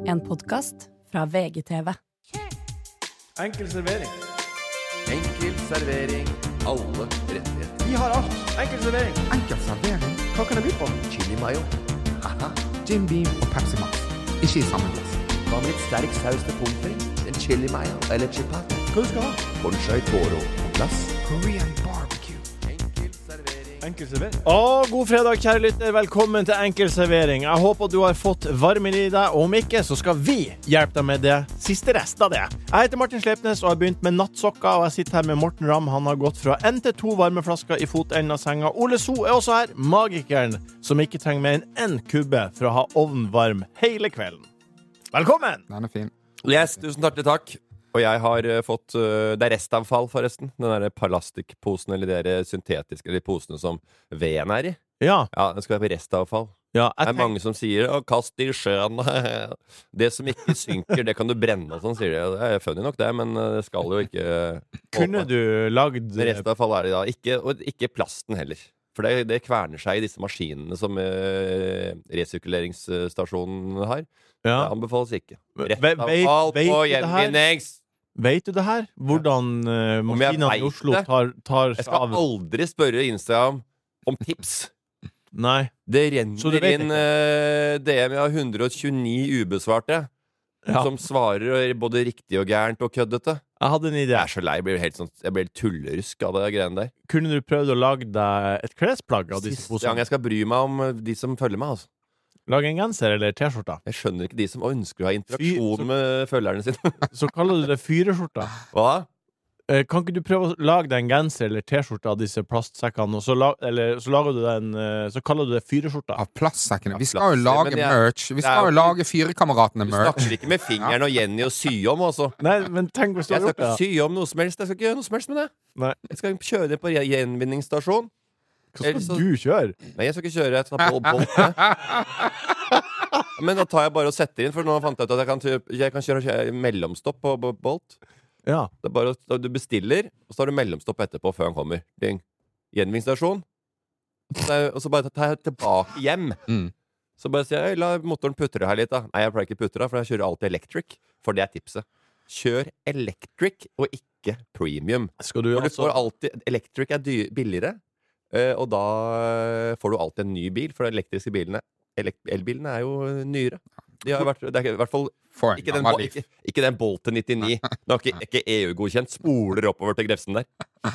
En podcast fra VGTV. Enkel servering. Enkel servering, alle rettigheter. Vi har alt. Enkel servering. Enkel servering. Hva kan jeg by på? Chili mayo. Haha. Jim Beam og Pepsi Max. Ikke i samme glass. Hva med litt sterk saus til pommes frites? En chili mayo eller chipat? Hva du skal ha? Conchai toro på glass. Korean barbecue. Enkel servering. Enkel servering. God fredag, kjære lytter. Velkommen til Enkel servering. Jeg håper du har fått varmen i deg, og om ikke, så skal vi hjelpe deg med det siste rest av det. Jeg heter Martin Slepnes og har begynt med nattsokker, og jeg sitter her med Morten Ramm. Han har gått fra 1 til 2 varmeflasker i fotenden av senga. Ole So er også her, magikeren, som ikke trenger mer enn 1 kubbe for å ha ovnen varm hele kvelden. Velkommen! Den er fin. Yes, tusen takk. Og jeg har fått, det er restavfall forresten, den der plastikposen, eller de der syntetiske, eller posene som veden er i. Ja, Ja, det skal være på restavfall. ja Det er mange som sier, kast det i sjøen. Det som ikke synker, det kan du brenne og sånn, sier de. Det er funny nok det, men det skal jo ikke Kunne du lagd Restavfall er det da, og ikke plasten heller. For det kverner seg i disse maskinene som resirkuleringsstasjonen har. Det Ja. anbefales ikke. Vet Restavfall du på det her? gjenvinnings! Vet du det her? Hvordan jeg maskinene i vet Oslo det? tar Jeg seg skal av? aldri spørre Instagram om tips. Nei. Det Så du renner vet inn DM jeg har 129 ubesvarte, Ja. som svarer både riktig og gærent og køddete. Jeg hadde en idé. Jeg er så lei, jeg blir helt sånn, jeg blir helt tullerusk av det greiene der. Kunne du prøvd å lage deg et klesplagg av disse Siste gang posene? jeg skal bry meg om de som følger meg, altså. Lage en genser eller t-skjorta? Jeg skjønner ikke de som ønsker å ha interaksjon så- med følgerne sine. Så kaller du det fyreskjorta. Hva? Kan ikke du prøve å lage deg en genser eller t-skjorte av disse plastsekkene, og så lager du den, så kaller du det fyreskjorta? Av plastsekkene. Vi skal plast- jo lage men jeg- merch. Vi det er skal jo jo lage Fyrekameratene Du merch. snakker ikke med fingeren og Jenny og sy om, altså. Nei, men tenk hvis du Jeg har skal gjort det. ikke sy om noe som helst. Jeg skal ikke gjøre noe som helst med det. Nei. Jeg skal kjøre det på gjenvinningsstasjon. Hva Ellers skal så- du kjøre? Nei, jeg skal ikke kjøre. Jeg tar på bolt. Men da tar jeg bare og setter inn, for nå fant jeg ut at jeg kan kjøre mellomstopp på Bolt. Ja. Det er bare at du bestiller, og så har du mellomstopp etterpå før han kommer. Ding. Gjenvinningsstasjon. Og så bare tar jeg tilbake hjem. Mm. Så bare sier jeg, la motoren putre her litt da. Nei, jeg pleier ikke putre da, for jeg kjører alltid electric. For det er tipset. Kjør electric, og ikke premium. Skal du For du får altså alltid, electric er billigere, og da får du alltid en ny bil, for de elektriske bilene, elbilene er jo nyere. De har vært, det er i hvert fall For en ikke den, gammel liv. ikke den Bolt til 99. Den har ikke EU-godkjent. Spoler oppover til Grefsen der.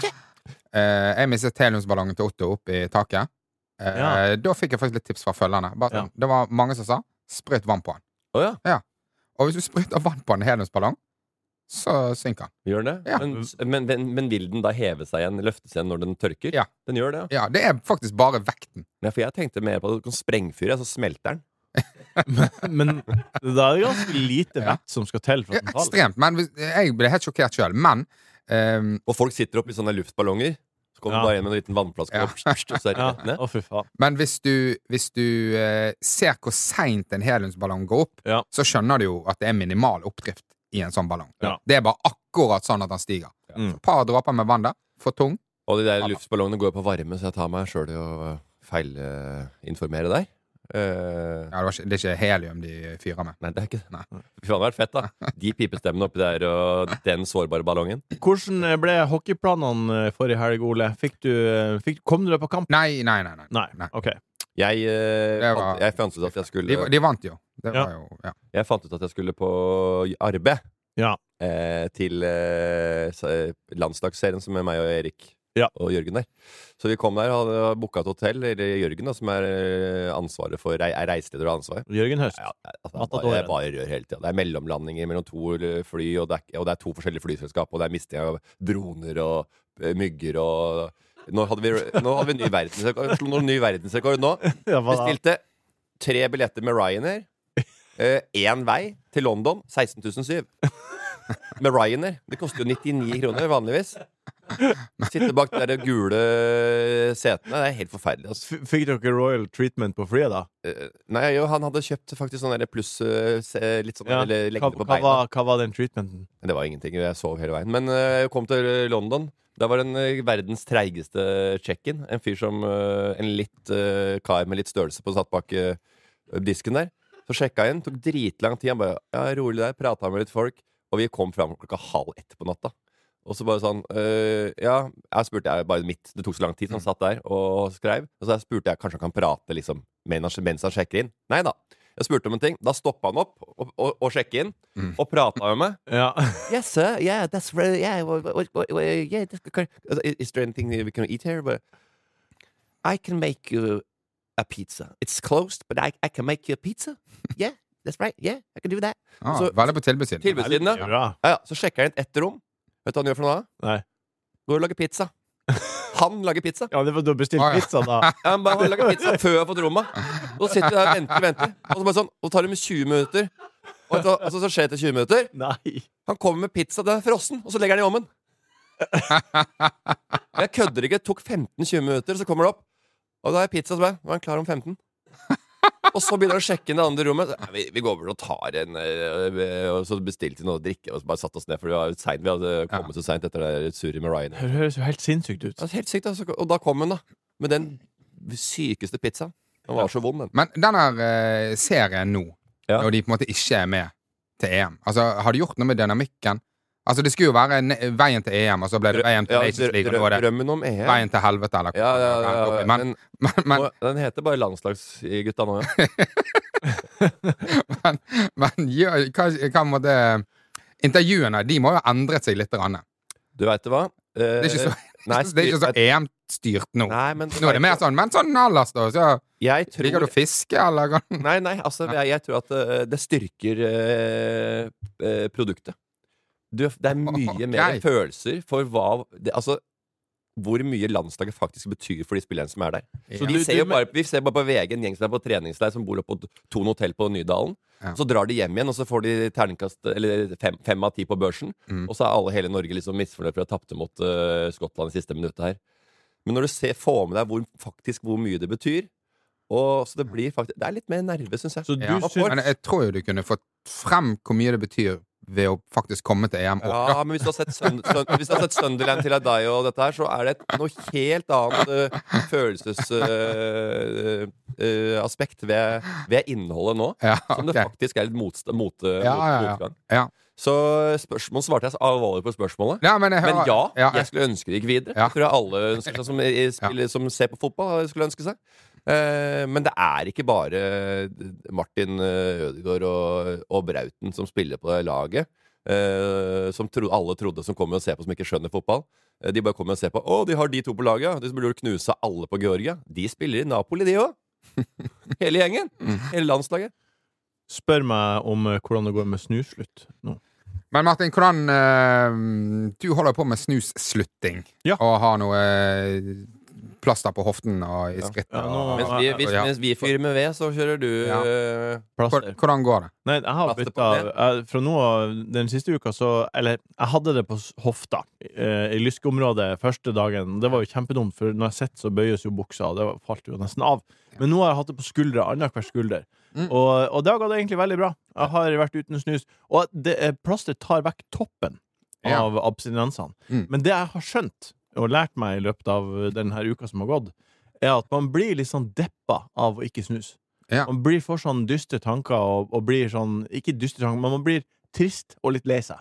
Jeg mistet heliumsballongen til Otto opp i taket. Ja. Da fikk jeg faktisk litt tips fra følgerne. Bare sånn, Ja. Det var mange som sa sprøyt vann på den. Å ja, Og hvis du sprøyter vann på en heliumsballong, så synker den. gjør den det? Ja. Men vil den da heve seg igjen, løfte seg igjen når den tørker? Ja. Den gjør det, ja. Ja, det er faktisk bare vekten. Nei, for jeg tenkte mer på at du kan sprengfyre, så smelter den. Men da er det ganske lite Ja. vett som skal til for Ja, at den faller. ekstremt. Men jeg ble helt sjokkert sjøl. Men Og folk sitter oppi sånne luftballonger. Så kommer Ja. du bare igjen med en liten vannflaske, Ja. og så er det Ja. rett ned. Å, fy faen. Men hvis du ser hvor seint en heliumsballong går opp, Ja. så skjønner du jo at det er minimal oppdrift i en sånn ballong. Ja. Det er bare akkurat sånn at den stiger. Mm. Et par dråper med vann der. For tung. Og de der luftballongene går på varme, så jeg tar meg sjøl i å feilinformere deg. Ja, det er ikke helium de fyrer med. Nei, det er ikke det. Nei. Fy faen, det hadde vært fett, da. De pipestemmene oppi der, og den sårbare ballongen. Hvordan ble hockeyplanene forrige helg, Ole? Kom du deg på kamp? Nei. Nei. Ok. Jeg fant ut at jeg skulle De vant jo. Det Ja. var jo ja. Jeg fant ut at jeg skulle på arbeid Ja. til landslagsserien som er meg og Erik Ja. og Jørgen der. Så vi kom der og hadde booka et hotell, eller Jørgen, da, som er ansvaret for reiseleder og ansvar. Jørgen Høst. Ja, altså, Matadoren. det er bare rør hele tida. Det er mellomlandinger mellom 2 fly, og det er 2 forskjellige flyselskap, og det er misting av droner og mygger og Nå hadde vi ny verdensrekord. Slo noen ny verdensrekord nå. Ja, hva da? Bestilte 3 billetter med Ryanair. 1 vei til London. 16.700. Med Ryanair. Det koster jo 99 kroner vanligvis. Sitte bak de der gule setene. Det er helt forferdelig. Altså. Fikk dere royal treatment på flyet, da? Nei, jo, han hadde kjøpt faktisk sånn der pluss litt sånn Ja. eller lengde på Hva beina. var den treatmenten? Det var ingenting. Jeg sov hele veien. Men jeg kom til London. Da var det verdens treigeste check-in. En fyr som En litt kar med litt størrelse på satt bak disken der. Så sjekket jeg inn, tok dritlang tid. Han bare, ja, rolig der, pratet med litt folk. Og vi kom frem 1:30 på natta. Og så bare sånn, ja, jeg spurte jeg bare midt, det tok så lang tid, så han satt der og skrev. Og så spurte jeg, kanskje han kan prate liksom, mens han sjekker inn. Nei da. Jeg spurte om en ting, da stoppet han opp og sjekket inn, og pratet med meg. Ja. Yes, sir, yeah, that's right, yeah, yeah, is there anything we can eat here? But I can make you a pizza. It's closed, but I can make you a pizza. Yeah, that's right, yeah, I can do that. Så, veldig på tilbudssiden. Tilbudssiden, Ja. ja. Så sjekker jeg inn ett rom. Vet du hva han gjør for noe da? Nei. Går og lager pizza. Han lager pizza. Ja, det var du har bestilt pizza da. Ja, han lager pizza før jeg har fått rommet. Og så sitter jeg og venter. Og så bare sånn, og tar det med 20 minutter. Og så skjer det 20 minutter. Nei. Han kommer med pizza, den er frossen, og så legger han i ovnen. Jeg kødder ikke, det tok 15-20 minutter, så kommer det opp. Og da er pizza, så var han klar om 15. Og så begynner han å sjekke inn det andre rommet. Vi går over og tar en og så bestilte vi noe å drikke, og så bare satt oss ned, for vi hadde kommet så sent etter det surret med Ryan. Det høres jo helt sinnssykt ut. Ja, helt sykt, altså. Og da kom han da med den sykeste pizzaen. Den var så vond, den. Men denne serien nå, Ja. når de på en måte ikke er med til EM, altså, har de gjort noe med dynamikken? Altså, det skulle jo være veien til EM, og så ble det veien til Nations League, og nå er det drømmen om EM. veien til helvete, eller Ja. Men, Den heter bare landslagsgutta nå, ja. men hva måtte intervjuene, de må jo ha endret seg litt grann. Du vet hva? Det er ikke så, det er ikke så EM-styrt nå. Nei, men Nå er det mer sånn, men sånn ellers da, så jeg tror, liker du å fiske, eller? Nei, altså, jeg tror at det styrker produktet. Det er mye mer følelser for altså, hvor mye landslaget faktisk betyr for de spillerne som er der. Så vi ser bare på VG en gjeng som er på treningsleir, som bor oppe på Thon hotell på Nydalen. Ja. Så drar de hjem igjen, og så får de terningkast, eller 5 av 10 på børsen. Og så er hele Norge liksom misfornøyd for å ha tapt mot Skottland i siste minuttet her. Men når du får med deg hvor mye det betyr, og så det er litt mer nerve, synes jeg. Men jeg tror jo du kunne fått frem hvor mye det betyr ved å faktisk komme til EM. Ja, men hvis du har sett Sunderland til deg og dette her, så er det noe helt annet følelsesaspekt ved innholdet nå, som det faktisk er litt motgang. Ja. Så svarte jeg så alvorlig på spørsmålet. Ja, men jeg skulle ønske det gikk videre. Jeg tror alle ønsker seg, som ser på fotball, skulle ønske seg. Men det er ikke bare Martin Ødegaard og Brauten som spiller på det laget, som alle trodde som kommer og ser på, som ikke skjønner fotball. De bare kommer og ser på, de har de to på laget, de som burde knuse alle på Georgia. De spiller i Napoli, de også. Hele gjengen, hele landslaget. Spør meg om hvordan det går med snuslutt nå. Men Martin, hvordan du holder på med snusslutting, og har noe plaster på hoften og i skrittet. Mens vi fyrer med ved, så kjører du plaster. Hvordan går det? Nei, jeg har byttet fra nå av den siste uka, eller jeg hadde det på hofta i lyskeområdet første dagen. Det var jo kjempedumt, for når jeg sitter så bøyes jo buksa, og det falt jo nesten av. Men nå har jeg hatt det på skuldre, annenhver skulder. Og det har gått egentlig veldig bra. Jeg har vært uten snus, og plaster tar vekk toppen av abstinensene. Men det jeg har skjønt og lært meg i løpet av denne uka som har gått, er at man blir litt sånn deppa av å ikke snus. Man får sånn dystre tanker, og blir sånn, ikke dystre tanker, men man blir trist og litt lei seg.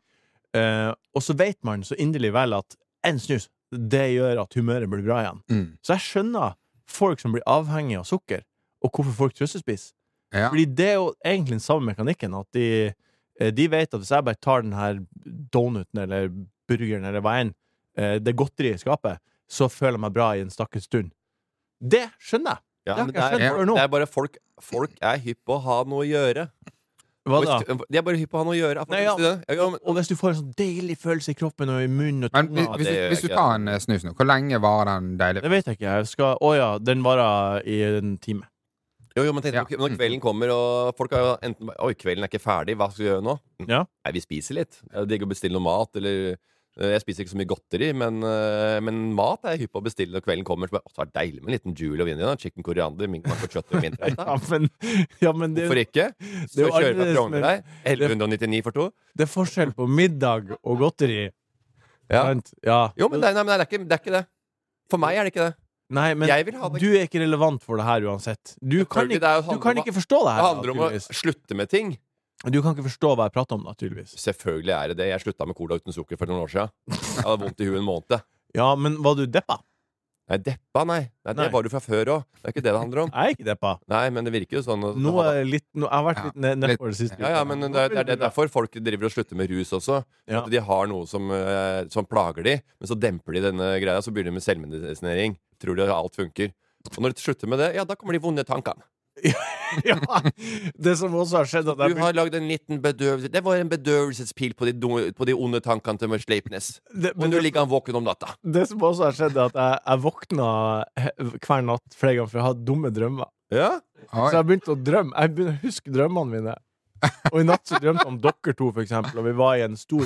Og så vet man så inderlig vel at en snus, det gjør at humøret blir bra igjen. Så jeg skjønner folk som blir avhengige av sukker, og hvorfor folk trøstespis. Fordi det er jo egentlig den samme mekanikken, at de vet at hvis jeg bare tar den her donuten, eller burgeren, eller hva enn, det godteri i skapet, så føler jeg meg bra i en stakkels stund. Det skjønner jeg. Det er bare folk er hypp på å ha noe å gjøre. Hva da? De er bare hypp på å ha noe å gjøre. Og hvis du får en sånn deilig følelse i kroppen og i munnen og tunga. Hvis du tar en snus nå, hvor lenge varer den deilig? Det vet jeg ikke. Den varer i en time. Jo, men tenk, når kvelden kommer, og folk har jo enten kvelden er ikke ferdig, hva skal vi gjøre nå? Nei, vi spiser litt. Det er ikke å bestille noe mat, eller jeg spiser ikke så mye godteri, men mat er jeg hypp på å bestille når kvelden kommer. Så det er deilig med en liten jule og vinje, chicken koriander, minken på kjøtt og minter. Hvorfor ikke? Så kjører fra Frogner deg 1199 for 2. Det er forskjell på middag og godteri. Jo, men det er ikke det. For meg er det ikke det. Nei, men Jeg vil ha det. du er ikke relevant for det her uansett. Du kan Selvfølgelig, det er jo ikke, du kan ikke forstå det Det her. handler om å naturligvis. slutte med ting. Du kan ikke forstå hva jeg prater om, naturligvis. Selvfølgelig er det det. Jeg slutta med cola uten sukker for noen år siden. Jeg hadde vondt i huet en måned. Ja, men var du deppa? Nei, deppa, nei. Det Nei. var du fra før òg. Det er ikke det det handler om. Jeg er ikke deppa. Nei, men det virker jo sånn. Nå er jeg litt, jeg har vært litt nedfor det siste. Ja, men det er derfor folk driver og slutter med rus også. Ja. At de har noe som plager de, men så demper de denne greia, så begynner de med selvmedisinering. Tror de at alt funker. Og når de slutter med det, ja, da kommer de vonde tankene. Ja, det som også har skjedd at Du har lagd en liten bedøvelse. Det var en bedøvelsespil på de onde tankene til Sleipnes. Men du ligger våken om natta. Det som også har skjedd er at jeg våkna hver natt flere ganger for å ha dumme drømmer. Ja? Så jeg begynte å drømme. Jeg begynte å huske drømmene mine. Og i natt så drømte jeg om dere to, for eksempel. Og vi var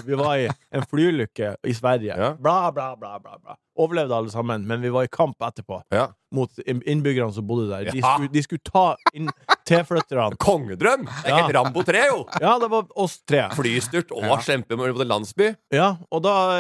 i en flyulykke i Sverige. Ja. Bla, bla, bla, bla, bla. Overlevde alle sammen, men vi var i kamp etterpå Ja. mot innbyggerne som bodde der. Ja. De skulle ta inn tilflytterne. Kongedrøm! Det er helt Rambo 3, jo! Ja, det var oss tre. Flystyrt og kjempemord på en landsby. Ja, og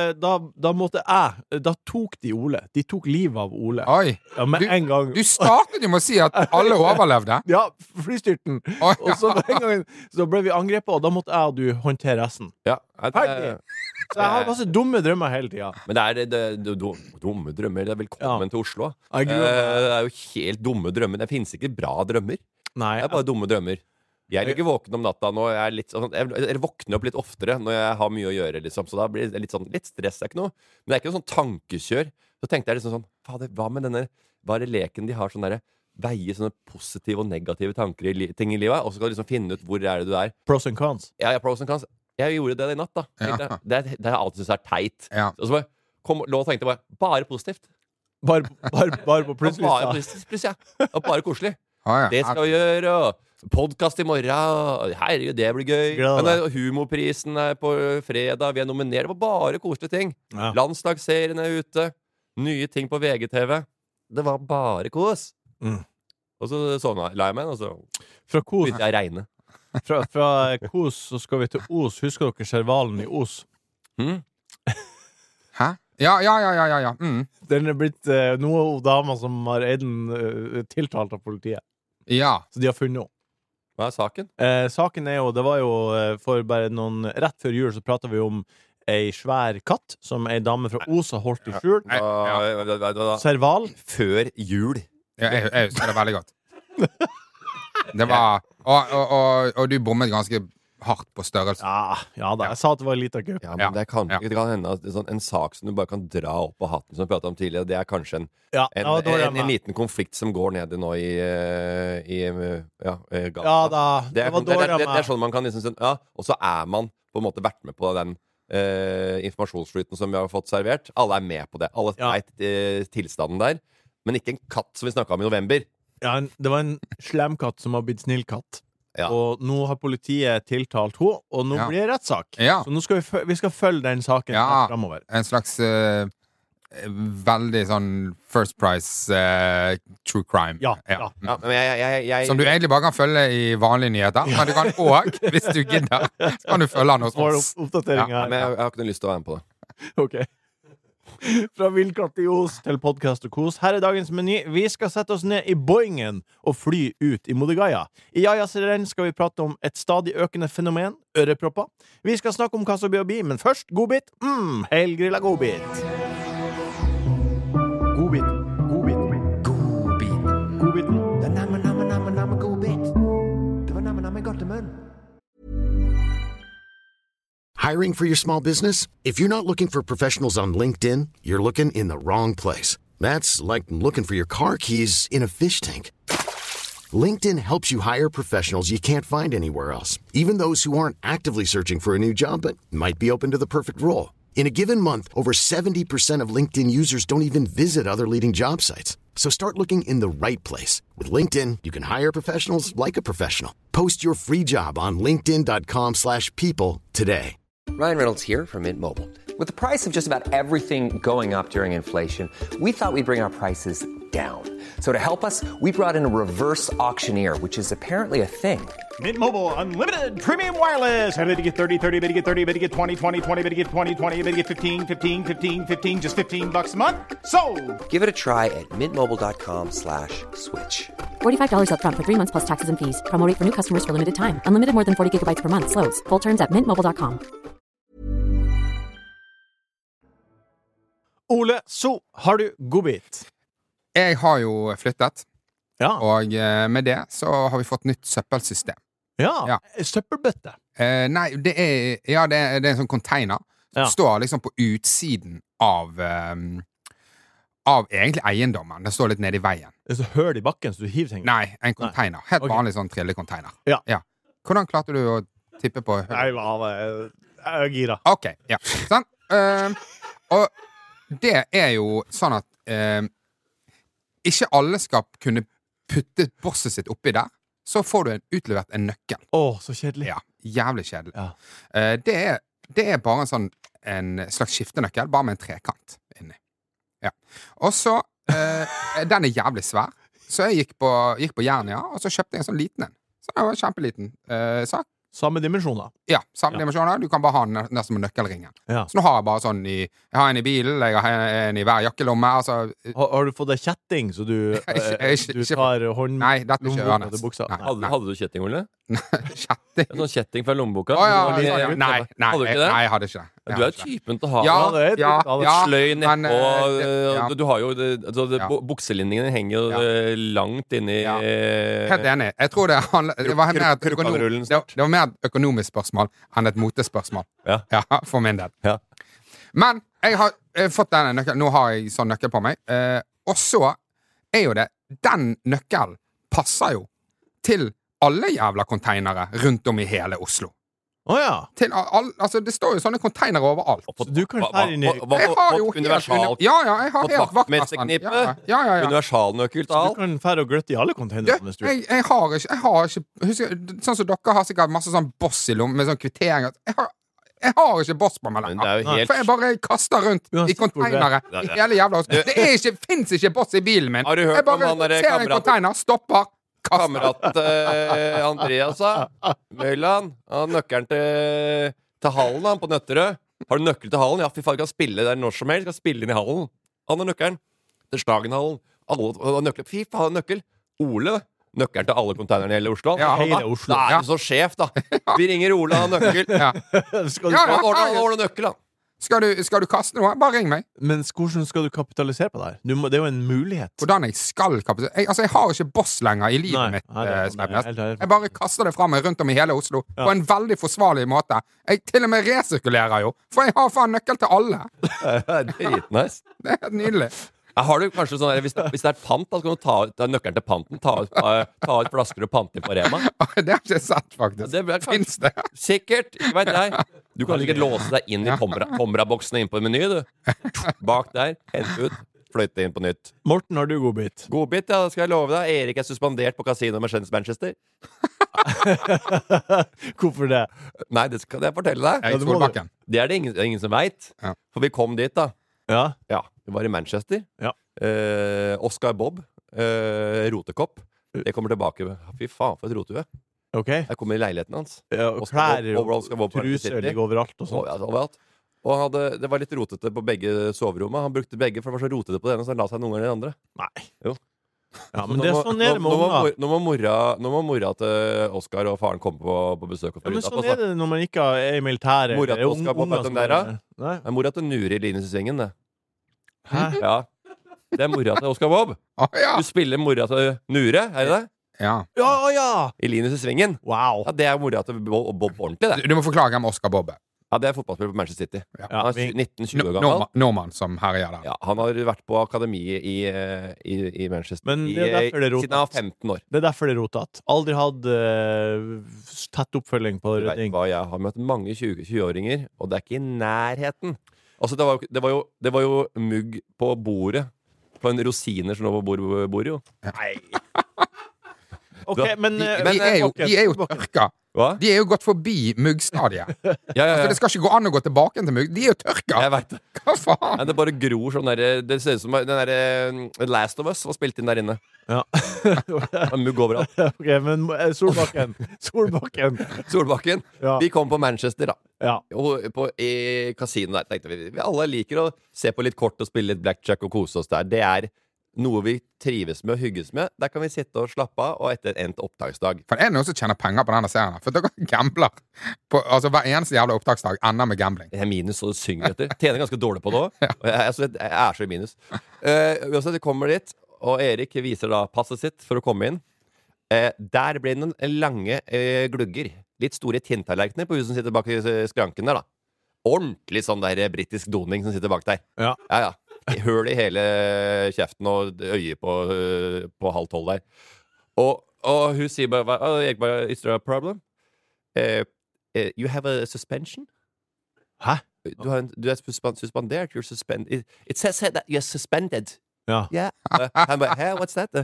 da måtte jeg Da tok de Ole. De tok livet av Ole. Oi. Ja, med en gang. Du startet jo med å si at alle overlevde. Ja, flystyrten. Oi, Og så en gang så ble vi angrepet, og da måtte jeg og du håndtere resten. Ja, Ferdig. Så jeg har masse dumme drømmer hele tida. Men det er dumme drømmer. Det er velkommen til Oslo. Jeg Det gruer meg. er jo helt dumme drømmer. Det finnes ikke bra drømmer. Nei, Det er bare dumme drømmer. Jeg ligger våken om natta nå. Jeg våkner opp litt oftere når jeg har mye å gjøre. Liksom. Så da blir det litt stress. Er ikke noe. Men det er ikke noe sånn tankekjør. Så tenkte jeg liksom sånn Fader, hva med denne Bare leken de har sånn derre veie sånne positive og negative tanker ting i livet, og så skal du liksom finne ut hvor er det du er. pros and cons. Ja, pros and cons. Jeg gjorde det i natt, da. Ja. Det har jeg alltid syntes er teit. Ja. Og så lå og tenkte bare positivt. Bare på plutselig Bare sa pluss, ja. Og bare koselig. Ja. Det skal vi gjøre. Og podkast i morgen. Og herregud, det blir gøy. Glad Men humorprisen er på fredag. Vi er nominert på bare koselige ting. Ja. Landslagsserien er ute. Nye ting på VGTV. Det var bare kos. Og så la jeg meg, og så Fra Kos, begynte jeg å regne. fra Kos så skal vi til Os. Husker dere Servalen i Os? Hæ? Ja. Den er blitt noen damer som har eid den tiltalt av politiet. Ja. Så de har funnet henne. Hva er saken? Saken er jo, det var jo for bare rett før jul så pratet vi om ei svær katt som ei dame fra Os har holdt i skjul. Serval. Før jul. Ja, jeg husker det veldig godt. Det var Og du bommet ganske hardt på størrelse. Ja da, jeg sa at det var en liten gaup. Ja, men det kan hende at en sak som du bare kan dra opp på hatten, som vi pratet om tidligere, det er kanskje en liten konflikt som går ned nå i gata. Ja da, det var dårlig av meg. Det er sånn man kan liksom sånn, ja, og så er man på en måte vært med på den informasjonsflyten som vi har fått servert. Alle er med på det. Alle vet tilstanden der. Men ikke en katt som vi snakket om i november. Ja, det var en slemkatt som har blitt snillkatt. Ja. Og nå har politiet tiltalt henne, og nå blir det rettssak. Ja. Så nå skal vi skal følge den saken fremover. En slags veldig sånn First Price true crime. Ja. Men jeg Som du egentlig bare kan følge i vanlige nyheter. Men du kan òg, hvis du gidder, så kan du følge den hos Vår oss. oppdatering her. Men jeg har ikke noe lyst til å være med på det. Ok. Fra villkatt i Os til podcast og kos. Her er dagens meny. Vi skal sette oss ned i Boingen og fly ut i Modigaya. I Jaja-serien skal vi prate om et stadig økende fenomen, ørepropper. Vi skal snakke om hva som blir å bli, men først godbit. Helgrilla godbit. Godbiten. Det er namme godbit. Det var namme godtemunn. Hiring for your small business? If you're not looking for professionals on LinkedIn, you're looking in the wrong place. That's like looking for your car keys in a fish tank. LinkedIn helps you hire professionals you can't find anywhere else, even those who aren't actively searching for a new job but might be open to the perfect role. In a given month, over 70% of LinkedIn users don't even visit other leading job sites. So start looking in the right place. With LinkedIn, you can hire professionals like a professional. Post your free job on linkedin.com/people today. Ryan Reynolds here from Mint Mobile. With the price of just about everything going up during inflation, we thought we'd bring our prices down. So to help us, we brought in a reverse auctioneer, which is apparently a thing. Mint Mobile Unlimited Premium Wireless. How to get 30, 30, bit to get 30, bit to get 20, 20, 20, bit to get 20, 20, bit to get 15, 15, 15, 15, just $15 a month? Sold! Give it a try at mintmobile.com/switch. $45 up front for 3 months plus taxes and fees. Promo rate for new customers for limited time. Unlimited more than 40 gigabytes per month. Slows full terms at mintmobile.com. Ole, så har du godbit. Jeg har jo flyttet, Ja. og med det så har vi fått nytt søppelsystem. Ja. Søppelbøtte. Nei, det er en sånn container som Ja. står liksom på utsiden av egentlig eiendommen. Det står litt nede i veien. Det er så høl i bakken, så du hiver ting. Nei, en container. Helt Ok. vanlig sånn trillecontainer. Ja. Hvordan klarte du å tippe på høl? Nei, jeg er gira. Ok, ja. Sånn. Og det er jo sånn at ikke alle skal kunne putte bosset sitt oppi der. Så får du utlevert en nøkkel. Å, så kjedelig. Ja, jævlig kjedelig. Ja. Det er bare en slags skiftenøkkel, bare med en trekant inni. Ja. Og så den er jævlig svær. Så jeg gikk på Jernia, og så kjøpte jeg en sånn liten en. Så det var kjempeliten sak. Samme dimensjoner. Ja, samme dimensjoner. Du kan bare ha den nesten med nøkkelringen. Ja. Så nå har jeg bare sånn jeg har en i bilen, jeg har en i hver jakkelomme. Altså, Har du fått deg kjetting, så du tar hånd... Nei, dette er ikke lommeboka Ørnes. til buksa? Nei. Hadde du kjetting, Ole? Kjetting? En sånn kjetting fra lommeboka? Å, ja, Du var litt- sånn, ja. Nei, Hadde du ikke det? jeg hadde ikke det. Jeg Du er hadde jo ikke det. typen til å ha Ja, det er ja, ja, sløy men, nedpå. ja. Du har jo Ja. bukselinjene henger jo langt inni Ja. Helt enig. Jeg tror det var mer Krukkanrullen det var mer et økonomisk spørsmål enn et motespørsmål. Ja. For min del. Ja. Men jeg har fått denne nøkkelen. Nå har jeg sånn nøkkel på meg. Og så er jo det den nøkkelen passer jo til alle jævla containere rundt om i hele Oslo. Å ja. Altså, det står jo sånne containere overalt. Så du kan fære inn i... Jeg har jo universal Ja, jeg har Fått helt vaktmesterknippe? Ja. Universalnøkkel til Du alt? kan fære og gløtte i alle containerne hvis du... Jeg har ikke husker, sånn som dere har sikkert masse sånn boss i lommen med sånn kvitteringer. Jeg har ikke boss på meg Men lenger. det er jo helt For jeg bare kaster rundt i Uansett hvor containere det er. i hele jævla Oslo. Det finnes ikke boss i bilen min. Har du hørt Jeg bare om han der ser en kameraten? container, stopper, kaster. Kamerat Andreas Møyland. Han har nøkkelen til hallen han, på Nøtterøy. Har du nøkkel til hallen? Ja, fy faen, kan spille der når som helst. Kan spille inn i hallen. Han har nøkkelen til Slagenhallen. Alle har nøkkel. Fy faen, nøkkel. Ole. Nøkkelen til alle containerne i hele Oslo. Ja, hele Oslo. Da er du så sjef, da. Vi ringer Ole, han har nøkkel. Ja. Skal du... Ja, Han ordner nøkkel, da. Skal du kaste noe? Bare ring meg. Men hvordan skal du kapitalisere på det her? Det er jo en mulighet. Hvordan jeg skal kapitalisere jeg har ikke boss lenger i livet Nei, mitt. nei, det er- Sleipnes. nei, helt- Jeg bare kaster det fra meg rundt om i hele Oslo på en veldig forsvarlig måte. Jeg til og med resirkulerer jo, for jeg har faen nøkkel til alle. Dritnice. Det er helt nydelig. Har du kanskje sånn der, hvis det er pant, da skal du ta nøkkelen til panten. Ta ut flasker og pante på Rema. Det har jeg ikke sett, faktisk. Det blir kanskje- Fins det? Sikkert. Ikke vet jeg. Du kan sikkert låse deg inn i Tomra-boksen inn på en meny, du. Bak der. Hente ut. Fløyte inn på nytt. Morten, har du godbit? Godbit, ja. Det skal jeg love deg. Erik er suspendert på kasino med Manchester. Hvorfor det? Nei, det skal jeg fortelle deg. Jeg det er må du. Solbakken. Det er det ingen som veit. Ja. For vi kom dit, da. Ja. Ja, vi var i Manchester. Ja. Oscar Bob. Rotekopp. Jeg kommer tilbake. Fy faen, for et rotehue. Ok. Jeg kommer i leiligheten hans. Ja, og Oscar klær Bob, og Oscar Bob på truser City. ligger overalt og Så, sånt. ja, overalt. Og det var litt rotete på begge soverommene. Han brukte begge, for det var så rotete på det ene, så han la seg noen ganger i det andre. Nei. Jo. Ja, men det er sånn er det med nå unger. må mora til Oscar og faren komme på besøk. Og Ja, men få sånn rydda er det når man ikke er i militæret. Mora til eller Oskar på unger den som der, er- Nei. Det er mora til Nuri i Linjesvingen, det. Hæ? Ja. Det er mora til Oscar Bob. Å, ja. Du spiller mora til Nure, er det det? Ja. Ja, ja! I Linjesvingen. Wow. Ja, det er mora til Bob ordentlig, det. Du må forklare hvem Oscar Bob er. Ja, det er fotballspiller på Manchester City. Ja, Han er vi- 19-20 år gammel. Nordmann som herjer der. Ja, han har vært på akademiet i Manchester Men det er derfor det er siden han var rotet. 15 år. Det er derfor det er rotete. Aldri hatt tett oppfølging på Du vet rydding. hva, jeg har møtt mange 20-åringer, og det er ikke i nærheten. Altså, det var jo mugg på bordet. På en rosiner som lå på bordet, jo. Nei. OK, Du- men De er jo tørka. Hva? De er jo gått forbi muggstadiet. Ja. Altså, det skal ikke gå an å gå tilbake til mugg. De er jo tørka. Jeg vet det. Hva faen? Nei, det bare gror sånn der. Det ser ut som den der Last of Us var spilt inn der inne. Ja. Mugg overalt. Ok, men Solbakken. Solbakken. Ja. Vi kom på Manchester, da. Ja. Og i kasino der tenkte vi alle liker å se på litt kort og spille litt blackjack og kose oss der. Det er noe vi trives med og hygges med. Der kan vi sitte og slappe av, og etter endt opptaksdag. For er det noen som tjener penger på denne serien? For dere gambler. Altså Hver eneste jævla opptaksdag ender med gambling. Jeg er minus og synger etter. Tjener ganske dårlig på det også. Og jeg er så i minus. Uansett, vi kommer dit, og Erik viser da passet sitt for å komme inn. Der ble det noen lange glugger. Litt store tinntallerkener på huset som sitter bak i skranken der, da. Ordentlig sånn der britisk doning som sitter bak der. Ja. Høl i hele kjeften og øyet på halv 12 der. Og hun sier bare, is there a problem? You have a suspension? Hæ? Du er suspendert. You're suspended. It says that you're suspended. Ja. Yeah. I'm like, hey, what's that?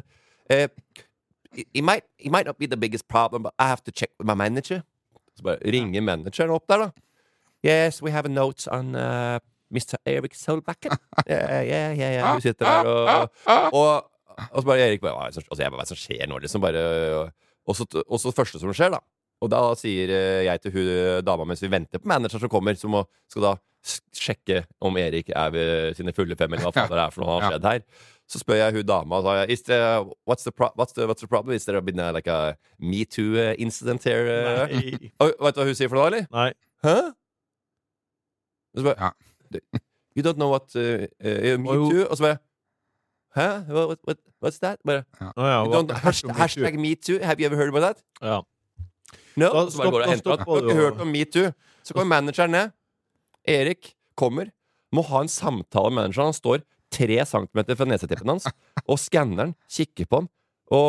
It might not be the biggest problem, but I have to check with my manager. Så bare ringer manageren opp der, da. Yes, we have a note on Mr. Erik Solbakken. Yeah. Du sitter der og så bare Erik bare, altså jeg bare, hva som skjer nå, liksom bare. Og så første som skjer, da. Og da sier jeg til hun dama mens vi venter på manager som kommer, som skal da sjekke om Erik er ved sine fulle fem, eller hva faen det er for noe har skjedd her. Så spør jeg hun dama, what's the problem? Is there been like a Me Too incident here? Nei. Vet du hva hun sier for noe, eller? Nei. Hæ? Og så bare, you don't know what Me Too? Og så bare, hæ? What's that? Bare, you don't, hashtag Me Too, have you ever heard about that? Ja. No, så bare går det og henter at du har ikke hørt om Me Too. Så kommer manageren ned. Erik kommer, må ha en samtale med manageren. Han står 3 centimeter fra nesetippen hans, og skanneren kikker på han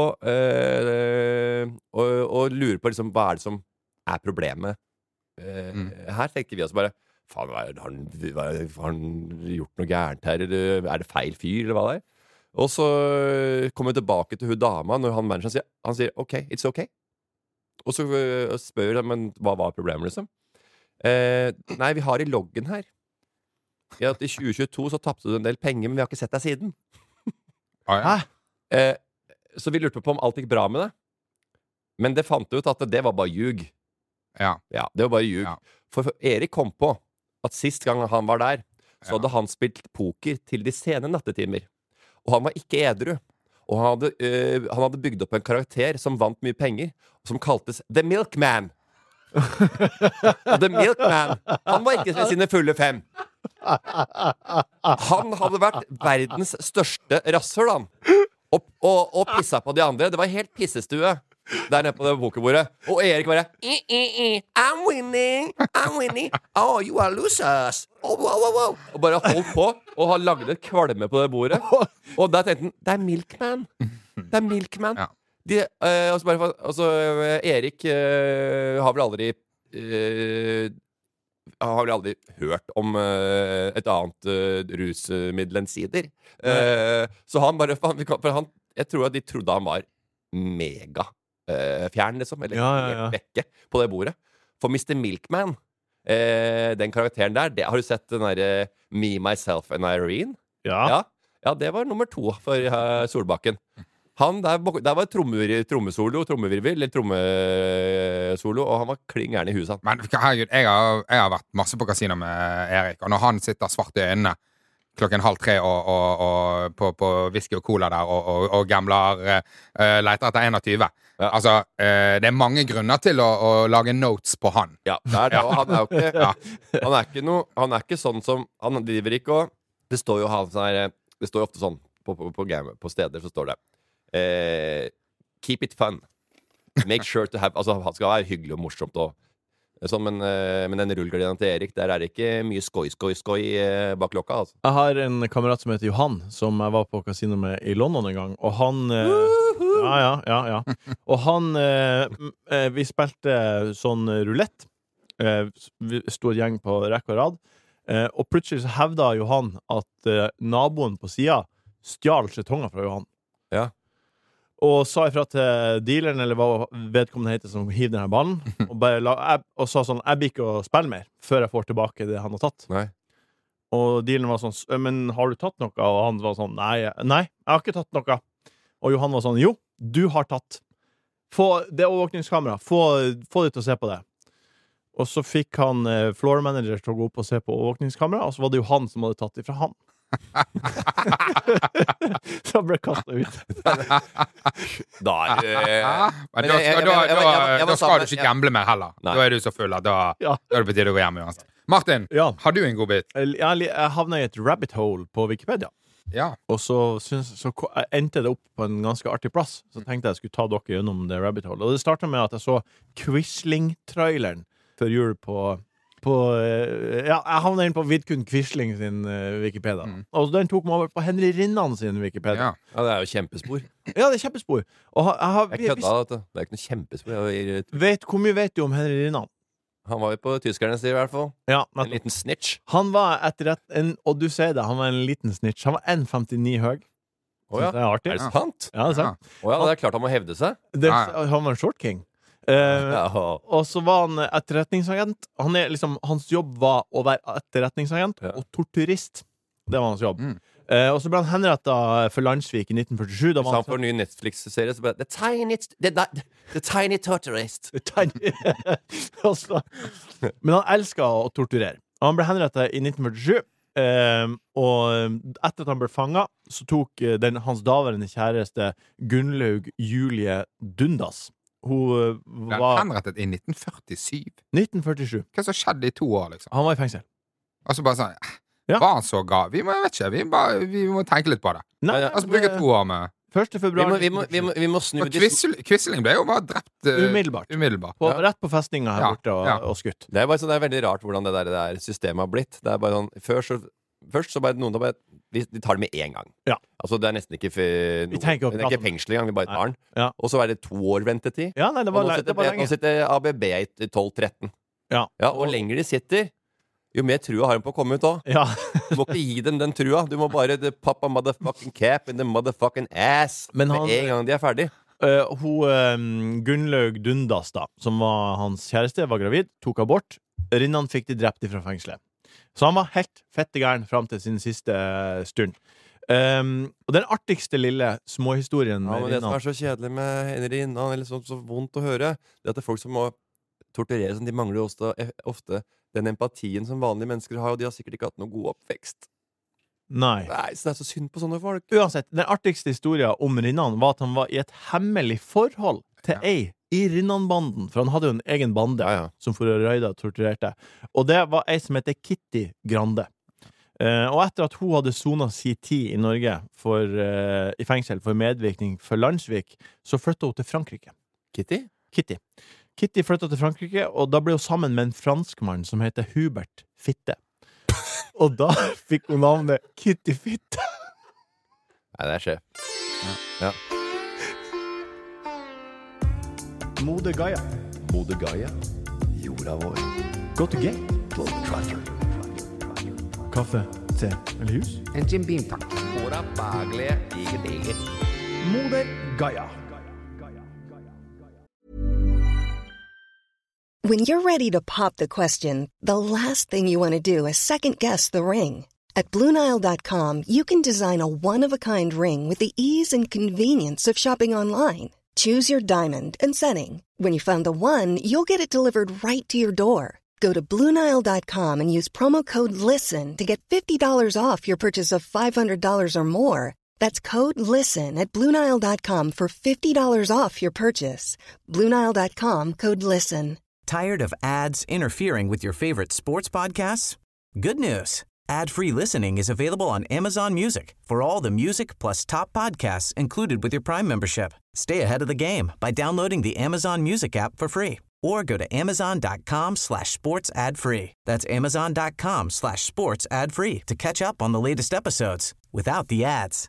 og lurer på liksom, hva er det som er problemet her. Tenker vi oss bare, faen, har han gjort noe gærent her, eller er det feil fyr, eller hva det er? Og så kommer vi tilbake til hun dama når han sier ok, it's ok. Og så spør jeg, men hva var problemet, liksom? Nei, vi har i loggen her at i 2022 så tappte du en del penger, men vi har ikke sett deg siden. Hæ? Så vi lurte på om alt gikk bra med det. Men det fant ut at det var bare ljug. Ja, det var bare ljug. Ja. For Erik kom på at sist gang han var der, så hadde han spilt poker til de sene nattetimer. Og han var ikke edru. Og han hadde bygd opp en karakter som vant mye penger, som kaltes The Milkman. The Milkman, han var ikke ved sine fulle 5. Han hadde vært verdens største rasshøl, han. Og pissa på de andre. Det var helt pissestue der nede på det pokerbordet. Og Erik bare I'm winning. Oh, you are losers. Wow. Og bare holdt på og har laget et kvalme på det bordet. Og der tenkte han, det er Milkman. Ja. Erik har vel aldri hørt om et annet rusmiddel enn sider. Så han bare jeg tror at de trodde han var mega fjern, liksom. Eller helt vekke på det bordet. For Mr. Milkman, den karakteren der, har du sett den der Me, Myself and Irene? Ja, det var nummer 2 for Solbakken. Han, der var trommesolo, trommevirvel, eller trommesolo, og han var kling gærne i huset. Men herregud, jeg har vært masse på kasino med Erik, og når han sitter svart i øynene klokken 2:30 og på whisky og cola der og gambler, leter etter 21. Altså, det er mange grunner til å lage notes på han. Ja, det er det, og han er jo ikke han er ikke sånn som, han driver ikke, og det står jo det står jo ofte sånn på steder, så står det keep it fun. Make sure to have, altså han skal være hyggelig og morsomt og sånn, men den rullgardinen til Erik, der er det ikke mye skoj bak klokka, altså. Jeg har en kamerat som heter Johan, som jeg var på kasino med i London en gang, og han ja. Og han vi spilte sånn rulett, stor gjeng på rekke og rad, og plutselig så hevda Johan at naboen på siden stjal skjetonger fra Johan. Ja. og sa ifra til dealeren, eller hva vedkommende heter, som hiver denne ballen, og sa sånn, jeg blir ikke å spille mer, før jeg får tilbake det han har tatt. Nei. Og dealeren var sånn, men har du tatt noe? Og han var sånn, nei, jeg har ikke tatt noe. Og Johan var sånn, jo, du har tatt. Få det overvåkningskamera, få det til å se på det. Og så fikk han floor manager til å gå opp og se på overvåkningskamera, og så var det jo han som hadde tatt ifra han. Så han ble kastet ut. Da skal du ikke gamble mer heller. Nei. Da er du så full at da er det på tide å gå hjem uansett. Martin, har du en god bit? Jeg havnet i et rabbit hole på Wikipedia. Ja. Og så endte det opp på en ganske artig plass. Så tenkte jeg skulle ta dere gjennom det rabbit hole. Og det startet med at jeg så Quisling-traileren før jul jeg havnet inn på Vidkun Quisling sin Wikipedia. Og den tok meg over på Henry Rinnan sin Wikipedia. Ja, det er jo kjempespor. Ja, det er kjempespor. Og Jeg kødda, vet du. Det er ikke noe kjempespor. Hvor mye vet du om Henry Rinnan? Han var jo på tyskernes side, i hvert fall. Ja, En liten snitch. han var og du sier det, han var en liten snitch. Han var 1,59 høy. Åja, Det er artig. er det sant? Ja, det er sant. Åja, det er klart han må hevde seg. Han var en short king. Ja. Og så var han etterretningsagent. Hans jobb var å være etterretningsagent og torturist. Det var hans jobb. Og så ble han henrettet for Landsvik i 1947. Da Så han får en ny Netflix-serie, så bare The Tiny Torturist. Men han elsket å torturere. Han ble henrettet i 1947. Og etter at han ble fanget, så tok hans daværende kjæreste Gunnlaug Julie Dundas. Hun var henrettet i 1947. 1947. Hva som skjedde i 2 år, liksom? Han var i fengsel. Altså bare sånn Ja. Var han så gal? Vi må tenke litt på det. Nei, Altså bruke 2 år med 1. februar Vi må snu Og Quisling ble jo bare drept Umiddelbart. Rett på festninga her borte og skutt. Det er bare sånn, det er veldig rart hvordan det der systemet har blitt. Det er bare sånn, Først så bare noen bare de tar det med en gang. Ja. Altså det er nesten ikke Vi trenger ikke å det er prate ikke fengsel engang, vi bare tar den. Ja. Og så er det 2 år ventetid. Ja, nei, det var, Og lenge. nå sitter ABB i 12-13. Ja. Og lenger de sitter, jo mer trua har de på å komme ut òg. Ja. Du må ikke gi dem den trua. Du må bare pop a motherfucking cap in the motherfucking ass Men med en gang de er ferdig. Gunnlaug Dundas, da, som var hans kjæreste, var gravid, tok abort. Rinnan fikk de drept fra fengselet. Så han var helt fettegæren fram til sin siste stund. Og den artigste lille småhistorien Ja, men det som er så kjedelig med Henry Rinnan, eller så vondt å høre, det er at det er folk som må torturere, de mangler jo ofte den empatien som vanlige mennesker har, og de har sikkert ikke hatt noe god oppvekst. Nei. Så det er så synd på sånne folk. Uansett, den artigste historien om Rinnan var at han var i et hemmelig forhold til ei i Rinnan-banden, for han hadde jo en egen bande som for å røyde og torturerte. Og det var ei som heter Kitty Grande. Og etter at hun hadde sonet sin tid i Norge i fengsel for medvirkning for Landsvik, så flyttet hun til Frankrike. Kitty? Kitty flyttet til Frankrike, og da ble hun sammen med en franskmann som heter Hubert Fitte. Og da fikk hun navnet Kitty Fitte. Nei, det er sjef. Ja. Mode Gaia. Jorda vår. Go to game. Kaffe, te eller hus? En Jim Beam, takk. Håra baglige, diger. Mode Gaia. When you're ready to pop the question, the last thing you want to do is second-guess the ring. At BlueNile.com, you can design a one-of-a-kind ring with the ease and convenience of shopping online. Choose your diamond and setting. When you find the one, you'll get it delivered right to your door. Go to BlueNile.com and use promo code LISTEN to get $50 off your purchase of $500 or more. That's code LISTEN at BlueNile.com for $50 off your purchase. BlueNile.com, code LISTEN. Tired of ads interfering with your favorite sports podcasts? Good news. Ad-free listening is available on Amazon Music for all the music plus top podcasts included with your Prime membership. Stay ahead of the game by downloading the Amazon Music app for free or go to amazon.com/sports ad free. That's amazon.com/sports ad free to catch up on the latest episodes without the ads.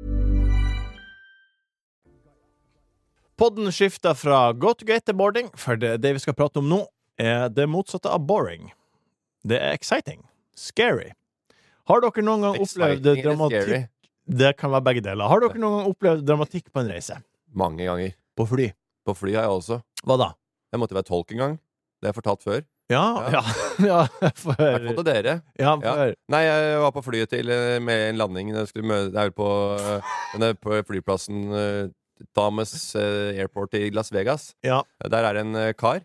Podden skifter fra Go-to-gate til boarding, for det vi skal prate om nå er det motsatte av boring. Det er exciting. Scary. Har dere noen gang opplevd dramatikk? Det kan være begge deler. Har dere noen gang opplevd dramatikk på en reise? Mange ganger. På fly? På fly har jeg også. Hva da? Jeg måtte være tolk en gang. Det har jeg fortalt før. Ja. I hvert fall til dere. Ja, Nei, jeg var på flyet med en landing. Jeg skulle møte, det på på flyplassen Thomas Airport i Las Vegas. Ja. Der en kar.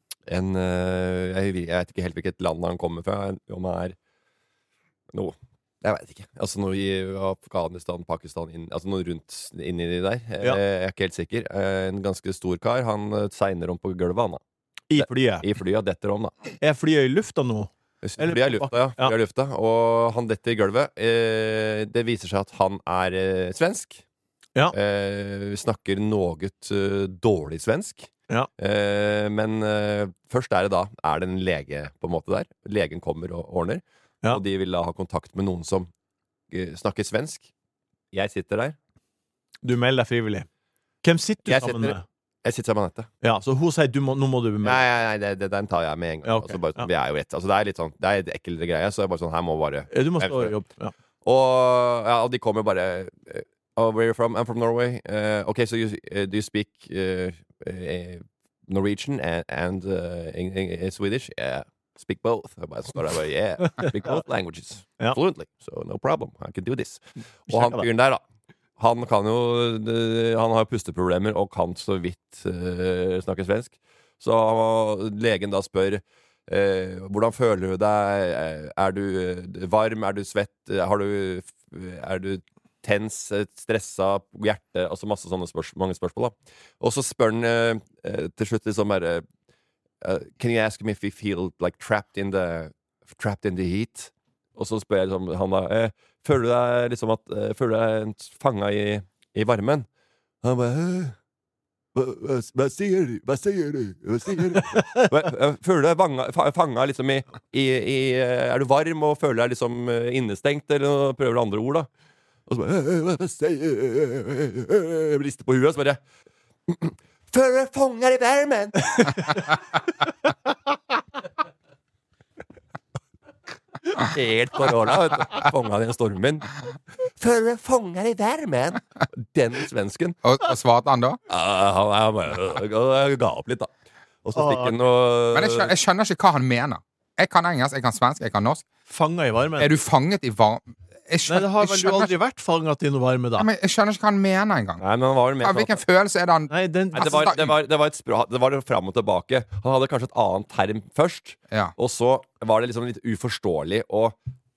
Jeg vet ikke helt hvilket land han kommer fra. Om han noe. Jeg vet ikke. Altså noe i Afghanistan, Pakistan, altså noe rundt inni de der. Jeg er ikke helt sikker. En ganske stor kar. Han segner om på gulvet, han da. I flyet? I flyet, detter om da. Er flyet i lufta nå? Flyet i lufta, ja. Flyet i lufta. Og han detter i gulvet. Det viser seg at han svensk. Ja. Snakker noe dårlig svensk. Ja. Men først det en lege på en måte der. Legen kommer og ordner. Og de vil da ha kontakt med noen som snakker svensk. Jeg sitter der. Du melder deg frivillig. Hvem sitter du sammen med? Jeg sitter sammen med Anette. Ja, så hun sier nå må du med. Nei, den tar jeg med en gang. Ja, okay. Altså, bare, vi jo rett. Altså, det litt sånn, det et ekkeldre greie, så jeg bare sånn, her må bare... Du må stå i jobb, ja. Og de kommer bare... where are you from? I'm from Norway. Okay, so do you speak Norwegian and Swedish? Yeah. Speak both. Speak both languages fluently, so no problem. I can do this. Og han fyren der da, han kan jo, han har pusteproblemer og kan så vidt snakke svensk. Så legen da spør, hvordan føler du deg? Du varm? Du svett? Du tens, stressa, hjerte? Altså masse sånne mange spørsmål da. Og så spør han til slutt liksom bare, can you ask me if you feel like trapped in the heat? Og så spør jeg han da, føler du deg liksom føler du deg fanget i varmen? Han bare, hva sier du? Føler du deg fanget liksom du varm og føler deg liksom innestengt, eller prøver du andre ord da? Og så bare, hva sier du? Jeg rister på huet, så bare, føler du deg fanget i varmen? Helt korona, vet du. Fanget i en stormvind. Føler du deg fanget i varmen? Den svensken. Og svarte han da? Han ga opp litt da. Og så fikk han noe... Men jeg skjønner ikke hva han mener. Jeg kan engelsk, jeg kan svensk, jeg kan norsk. Fanget i varmen? Er du fanget i varmen? Nei, det har vel du aldri vært fanget i noe varme da. Ja, men jeg skjønner ikke hva han mener engang. Nei, men han var med hvilken følelse det han... Nei, det var frem og tilbake. Han hadde kanskje et annet term først. Ja. Og så var det liksom litt uforståelig å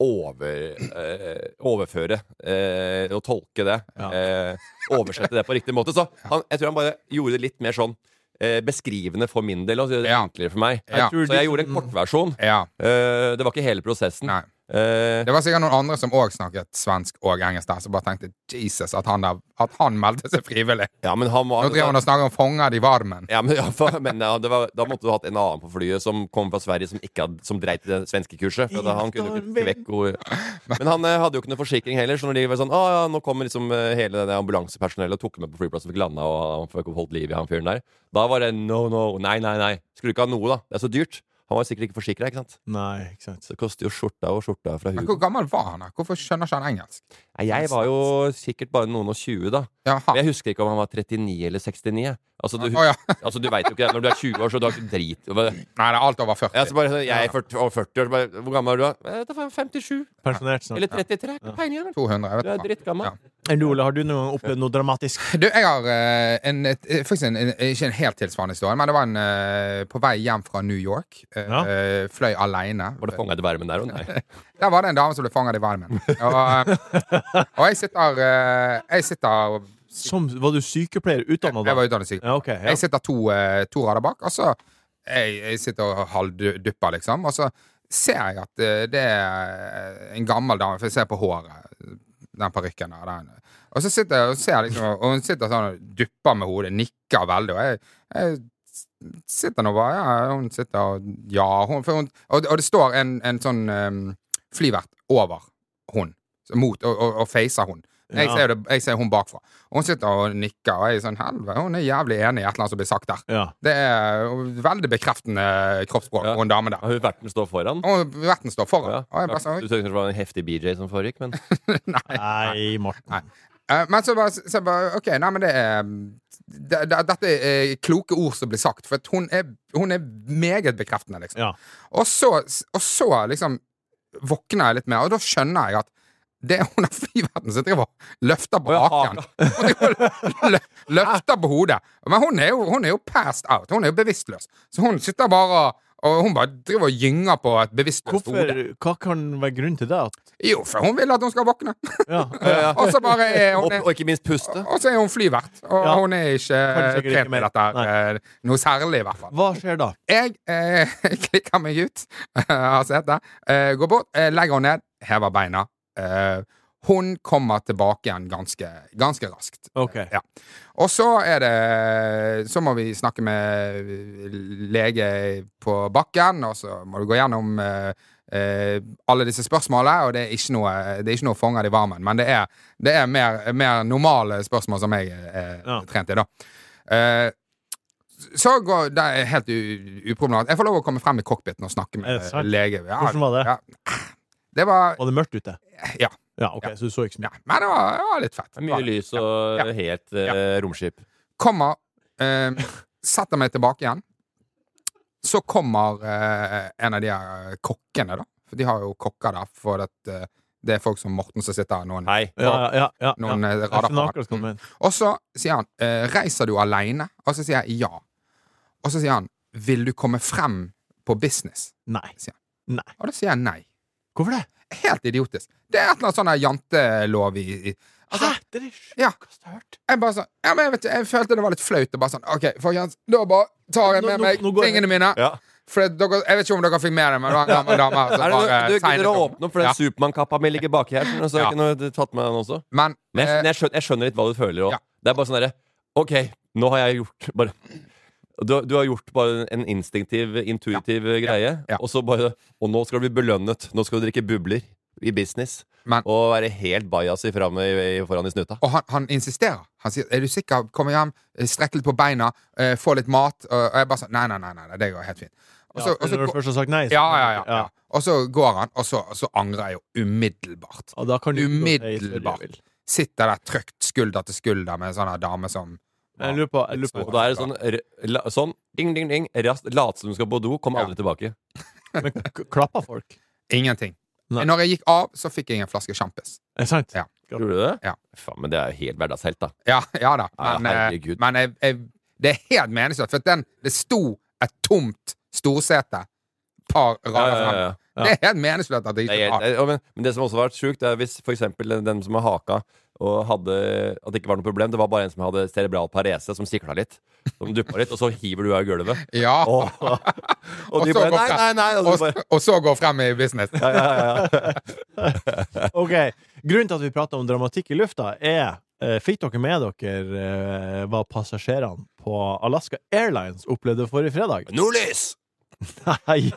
overføre og tolke det. Oversette det på riktig måte. Så jeg tror han bare gjorde det litt mer sånn beskrivende for min del, og så gjorde det enklere for meg. Så jeg gjorde en kortversjon. Det var ikke hele prosessen. Nei. Det var sikkert noen andre som også snakket svensk og engelsk der, så bare tenkte Jesus at han meldte seg frivillig. Ja, men han var... Nå driver han og snakker om fanget i varmen. Ja, men da måtte du hatt en annen på flyet som kom fra Sverige som dreit i det svenske kurset, for han kunne ikke vekk ord. Men han hadde jo ikke noe forsikring heller, så når de var sånn, nå kommer liksom hele det ambulansepersonellet og tok med på flyplassen, fikk landa, og han fikk holdt liv i han fyren der. Da var det nei. Skulle du ikke ha noe da? Det så dyrt. Han var sikkert ikke forsikret, ikke sant? Nei, ikke sant. Så det koster jo skjorta fra huet. Hvor gammel var han da? Hvorfor skjønner ikke han engelsk? Jeg var jo sikkert bare noen og 20 da. Men jeg husker ikke om han var 39 eller 69. Altså, du vet jo ikke det. Når du 20 år, så du har ikke drit. Nei, det alt over 40. Ja, så bare, jeg 40 år. Hvor gammel du? Det var 57. Pensjonert snart. Eller 33. Ja. 200, jeg vet du drittgammel. Ole, har du opplevd noe dramatisk? Jeg har faktisk ikke en helt tilsvarende historie, men det var på vei hjem fra New York. Fløy alene. Var det fanget i varmen der? Nei. Der var det en dame som ble fanget i varmen. Og jeg sitter var du sykepleier utdannet da? Jeg var utdannet sykepleier. Okay, Jeg sitter to rader bak, og så jeg sitter og halvdupper liksom, og så ser jeg at det en gammel dame, for jeg ser på håret, den parykken der. Og så sitter jeg og ser liksom, og hun sitter sånn og dupper med hodet, nikker veldig, og jeg sitter nå bare, hun sitter og det står en sånn flyvert over hun, og facer hun. Jeg ser hun bakfra. Og hun sitter og nikker, og jeg er sånn, helvete, hun jævlig enig i et eller annet som blir sagt der. Det veldig bekreftende kroppsspråk på en dame der. Har verten står foran? Og verten står foran. Du tenkte det var en heftig BJ som foregikk, men... Nei, Morten. Men så bare, ok, nei, men dette er kloke ord som blir sagt, for at hun er meget bekreftende, liksom. Ja. Og så liksom våkner jeg litt mer, og da skjønner jeg at det er hun er flyverden som driver og løfter på haken. Hun løfter på hodet. Men hun er jo passed out. Hun er jo bevisstløs. Så hun sitter bare og hun bare driver og gynger på et bevisstløst hode. Hva kan være grunnen til det? Jo, for hun vil at hun skal våkne. Ja. Og så bare er hun og ikke minst puste. Og så er hun flyvert. Og Ja. hun er ikke sikkert trent ikke med mer. dette noe særlig, i hvert fall. Hva skjer da? Jeg klikker meg ut av setet, går bort, legger hun ned, hever beina. Hun kommer tilbake igjen ganske raskt. Ok. Ja. Og så så må vi snakke med lege på bakken, og så må du gå gjennom alle disse spørsmålene, og det er ikke noe fanger i varmen, men det er mer normale spørsmål som jeg er trent i, da. Så går det er helt uproblematisk. Jeg får lov å komme frem i cockpiten og snakke med lege. Ja, hvordan var det? Ja. Det var det mørkt ute? Ja. Ja, ok, så du så ikke så mye? Ja, men det var litt fett. Mye lys og helt romskip. Kommer, setter meg tilbake igjen. Så kommer en av de her kokkene, da. For de har jo kokker der, for at det er folk som Morten som sitter her. Noen rader på. Og så sier han, reiser du alene? Og så sier jeg ja. Og så sier han, vil du komme frem på business? Nei. Nei. Og da sier jeg nei. Hvorfor det? Helt idiotisk. Det er et eller annet sånn jantelov i altså, hæ? Det er det sjukeste ja. jeg har hørt. Jeg bare sånn, ja, men jeg følte det var litt flaut. Og bare sånn, ok, folkens, da bare tar jeg med meg tingene mine. Ja. For jeg vet ikke om dere fikk med det, men det var en gammel dame som bare tegnet. Du gidder å åpne opp, for den ja. Supermann-kappa mi ligger baki her. Så jeg kunne tatt med den også. Men jeg skjønner litt hva du føler også. Ja. Det er bare sånn derre, ok, nå har jeg gjort bare du har gjort bare en intuitiv greie, og så bare, og nå skal du bli belønnet. Nå skal du drikke bubler i business. Og være helt bajas foran i snuta. Og han insisterer. Han sier, er du sikker? Kom hjem, strekk litt på beina, få litt mat. Og jeg bare sånn, nei, det går helt fint. Og så, når du først har sagt nei. Ja. Og så går han, og så angrer jeg jo umiddelbart. Da kan du umiddelbart. Sitter der trygt skulder til skulder med en sånn dame som Jeg lurer på. Og da er det sånn ding, ding, ding, raskt, late som du skal på do, kom aldri tilbake. Men klapper folk? Ingenting. Nei. Når jeg gikk av, så fikk jeg en flaske sjampis. Er det sant? Ja. Tror du det? Ja. Faen, men det er helt hverdagshelt, da. Ja da. Herregud. Men det er helt meningsløst. For det sto et tomt storsete par rader frem. Ja. Det er helt meningsløst at det ikke var. Men det som også har vært sjukt, er hvis for eksempel den som har haka og at det ikke var noe problem, det var bare en som hadde cerebral parese, som sikla litt, som duppa litt, og så hiver du av gulvet. Ja. Og de bare nei. Og så går frem i business. Ja. Ok, grunnen til at vi prater om dramatikk i lufta fikk dere med dere hva passasjerene på Alaska Airlines opplevde forrige fredag? Nordlys! Nei.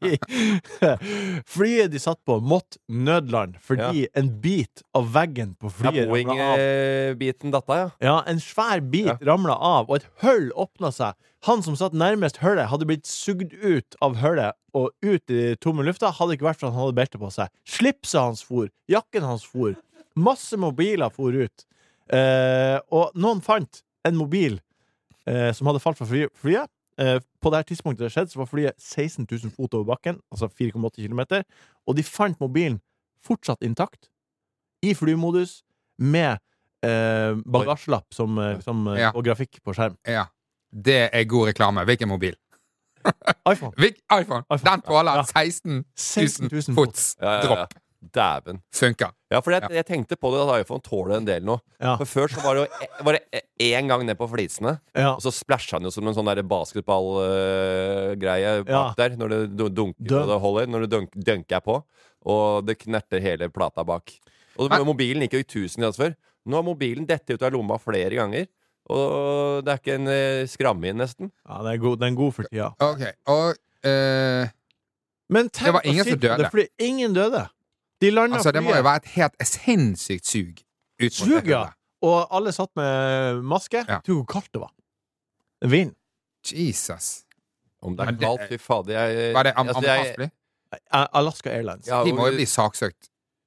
Flyet de satt på måtte nødland fordi en bit av veggen på flyet ramla av. Boeing-biten datta, ja. Ja, en svær bit ramla av, og et hull åpna seg. Han som satt nærmest hullet, hadde blitt sugd ut av hullet og ut i tomme lufta. Hadde ikke vært for han hadde belte på seg. Slipset hans for, jakken hans for, masse mobiler for ut. Og noen fant en mobil som hadde falt fra flyet. På det her tidspunktet det skjedde, så var flyet 16 000 fot over bakken, altså 4,8 kilometer, og de fant mobilen fortsatt intakt, i flymodus, med bagasjelapp og grafikk på skjerm. Ja. Det er god reklame. Hvilken mobil? iPhone. iPhone. Den tåler 16 000 fots dropp. Dæven. Funker. Ja, for jeg tenkte på det at iPhone tåler en del nå. Ja. For før så var det én gang ned på flisene, og så splasha han jo som en sånn der basketballgreie bak der, når det dunker og det holder, når det dunker jeg på, og det knerter hele plata bak. Og mobilen gikk jo i 1000 grader før. Nå har mobilen dette ut av lomma flere ganger, og det er ikke en skramme inn, nesten. Ja, den er god for tida. Ok, og men tenk det var ingen som døde. Fordi ingen døde. De altså, det må jo være et helt sinnssykt sug. Sug, ja. Og alle satt med maske. Ja. Tror du hvor kaldt det var? Vind. Jesus. Om det er kaldt, fy fader. Var det amerikansk fly? Alaska Airlines. Ja, de må jo bli saksøkt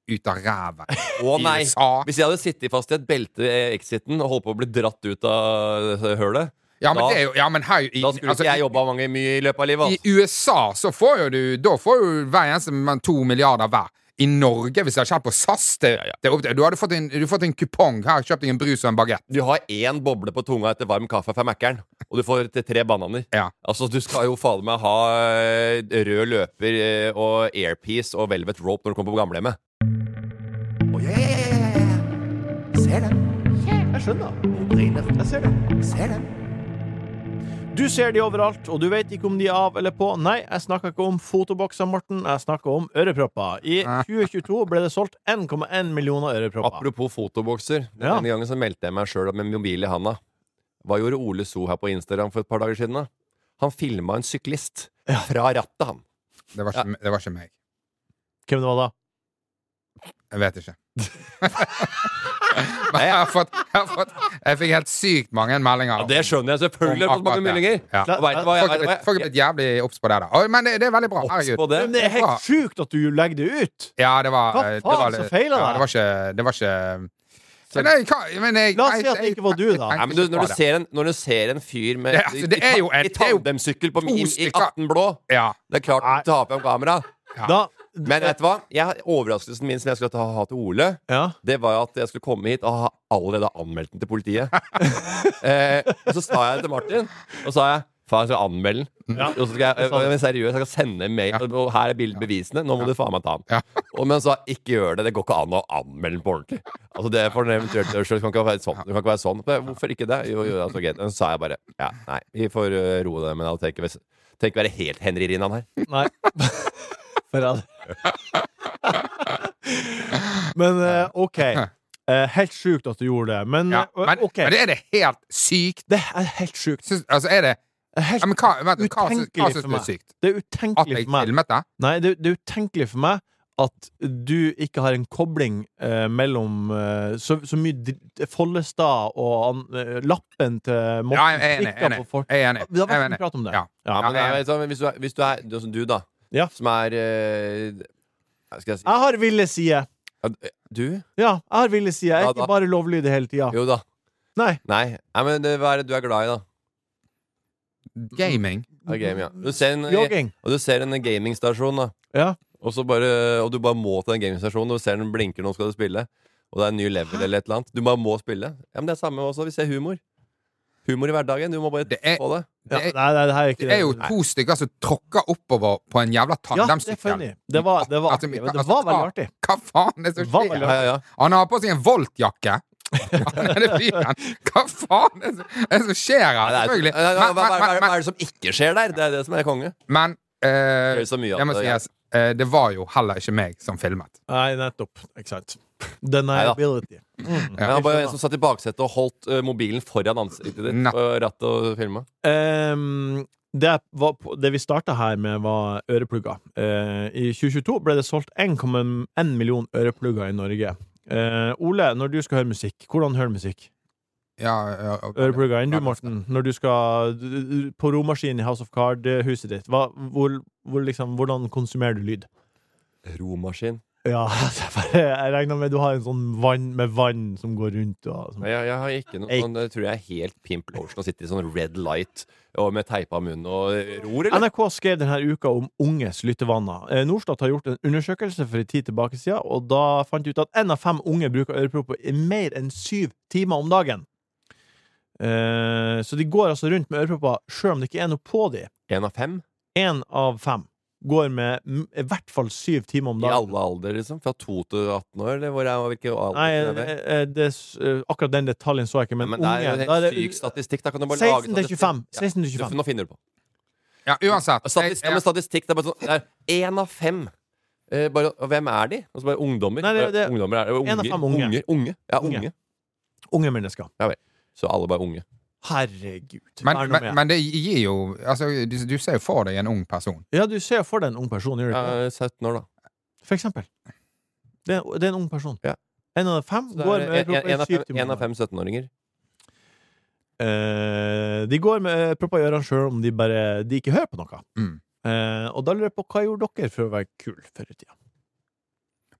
ut av ræven Å i nei, USA. hvis jeg hadde sittet fast i et belte i exiten og holdt på å bli dratt ut av hølet, Ja, men da, det er jo ja, men her, da skulle ikke jeg jobba mye i løpet av livet. I USA så får jo du da får jo hver eneste mann 2 milliarder hver. I Norge, hvis det har skjedd på SAS du hadde fått en kupong. Her kjøpte jeg en brus og en baguette. Du har én boble på tunga etter varm kaffe fra Mækkern, og du får til 3 bananer. Ja. Altså, du skal jo fader meg ha rød løper og airpiece og velvet rope når du kommer på gamlehjemmet. Ser det. Jeg skjønner. Jeg ser det. Ser det. Du ser de overalt, og du vet ikke om de er av eller på. Nei, jeg snakker ikke om fotobokser, Morten. Jeg snakker om ørepropper. I 2022 ble det solgt 1,1 millioner ørepropper. Apropos fotobokser. Ja. Denne gangen så meldte jeg meg selv med mobil i handa. Hva gjorde Ole So her på Instagram for et par dager siden da? Han filmet en syklist fra rattet, han. Det var ikke meg. Hvem det var da? Jeg vet ikke. Men jeg fikk helt sykt mange meldinger. Ja, det skjønner jeg selvfølgelig. På mange meldinger. Ja. Vet du hva Folk er blitt jævlig obs på det da. Men det er veldig bra. Herregud. på det? Men det er helt sjukt at du legger det ut! Ja, det var Hva faen så feiler det? Det var ikke La oss si at det ikke var du, da. Nei, men når du ser en fyr med det er jo i tandemsykkel i 18 blå, Ja. det er klart du tar frem kamera. Da, Men vet du hva? Overraskelsen min som jeg skulle ha til Ole, ja. det var at jeg skulle komme hit og ha allerede anmeldt den til politiet. Og så sa jeg til Martin, og sa jeg faen, jeg skal anmelde den. Ja. Og så skal jeg seriøst, jeg skal sende en mail, og her er bevisene. Nå må du faen meg ta den. Ja. Men han sa ikke gjør det. Det går ikke an å anmelde den på ordentlig. Altså det for en eventuelt det kan ikke være sånn. Det kan ikke være sånn. Hvorfor ikke det? Jo, altså, okay. Så sa jeg bare nei, vi får roe det, men jeg tenker ikke være helt Henry Rinnan her. Nei. Men ok. Helt sjukt at du gjorde det. Men, ok. Men det er det helt sykt. Det er helt sjukt. Altså, er det Helt men hva utenkelig synes for du er meg. sykt? Det er At utenkelig jeg for meg. filmet det? Nei, det er utenkelig for meg at du ikke har en kobling mellom så mye Follestad og lappen til Morten. Ja, jeg er enig. Jeg er enig. Da får vi prate om det. Ja. Men hvis du er som du, da, Ja. som er skal jeg si Jeg har ville sider. Du? Ja, jeg har ville sider. Jeg er Ja, ikke da. bare lovlydig hele tida. Jo da. Nei. Nei, men hva er det du er glad i, da? Gaming. Ja, game, ja. Du ser Jogging. og du ser en gamingstasjon, da. Ja. Og du bare må til den gamingstasjonen, og du ser den blinker, nå skal du spille. Og det er en ny level eller et eller annet. Du bare må spille. Ja, men det er samme også. Vi ser humor. Humor i hverdagen. Du må bare få det. Ja, nei, det her er ikke Det er jo to stykker som tråkker oppover på en jævla Ja, det er tandemsykkel. funny. Det var artig. Det var veldig artig. Hva faen er det som Det var skjer? veldig Ja. Han har på seg en Volt-jakke. Han er det fyren. Hva faen er det som skjer her? Selvfølgelig. Hva er det som ikke skjer der? Det er det som er konge. Men Det er så mye det må at- sies, det var jo heller ikke meg som filmet. Nei, nettopp. Ikke sant. Deniability. Men han bare en som satt i baksetet og holdt mobilen foran ansiktet ditt og rattet og filma. Det vi starta her med, var øreplugger. I 2022 ble det solgt 1,1 million øreplugger i Norge. Ole, når du skal høre musikk, hvordan hører du musikk? Øreplugger enn du, Morten? Når du skal på romaskinen i House of Card-huset ditt, hvordan konsumerer du lyd? Romaskin. Ja, jeg regner med du har en sånn vann som går rundt og sånn. Jeg har ikke noe sånn. Jeg tror jeg er helt Pimp Lotion og sitter i sånn red light og med teipa munn og ror, eller? NRK skrev denne uka om unges lyttevaner. Norstat har gjort en undersøkelse for en tid tilbake siden, og da fant de ut at 1 av 5 unge bruker ørepropper i mer enn 7 timer om dagen. Så de går altså rundt med ørepropper selv om det ikke er noe på de. 1 av 5? 1 av 5 går med i hvert fall 7 timer om I dagen. alle alder, liksom? Fra 2 til 18 år? Eller hvilke alder? Nei, akkurat den detaljen så jeg ikke, men det er jo unge helt syk statistikk. Da kan du bare 16 til 25. 16 til 25. Nå finner du på. Ja, uansett. Statistikk, det er bare sånn. Det er 1 av 5. Og hvem er de? Altså bare ungdommer. Nei, det ungdommer er 1 av 5 unge. Ja, unge. Unge mennesker. Ja vel. Så alle bare unge. Herregud. Men det gir jo altså, du ser jo for deg en ung person. Ja, du ser for deg en ung person, gjør du ikke? Ja, 17 år, da. For eksempel. Det er en ung person. Ja. 1 av 5 går med propper i 7 timer. 1 av 5 17-åringer. De går med propper i ørene selv om de ikke hører på noe. Mm. Og da lurer jeg på, hva gjorde dere for å være kul før i tida?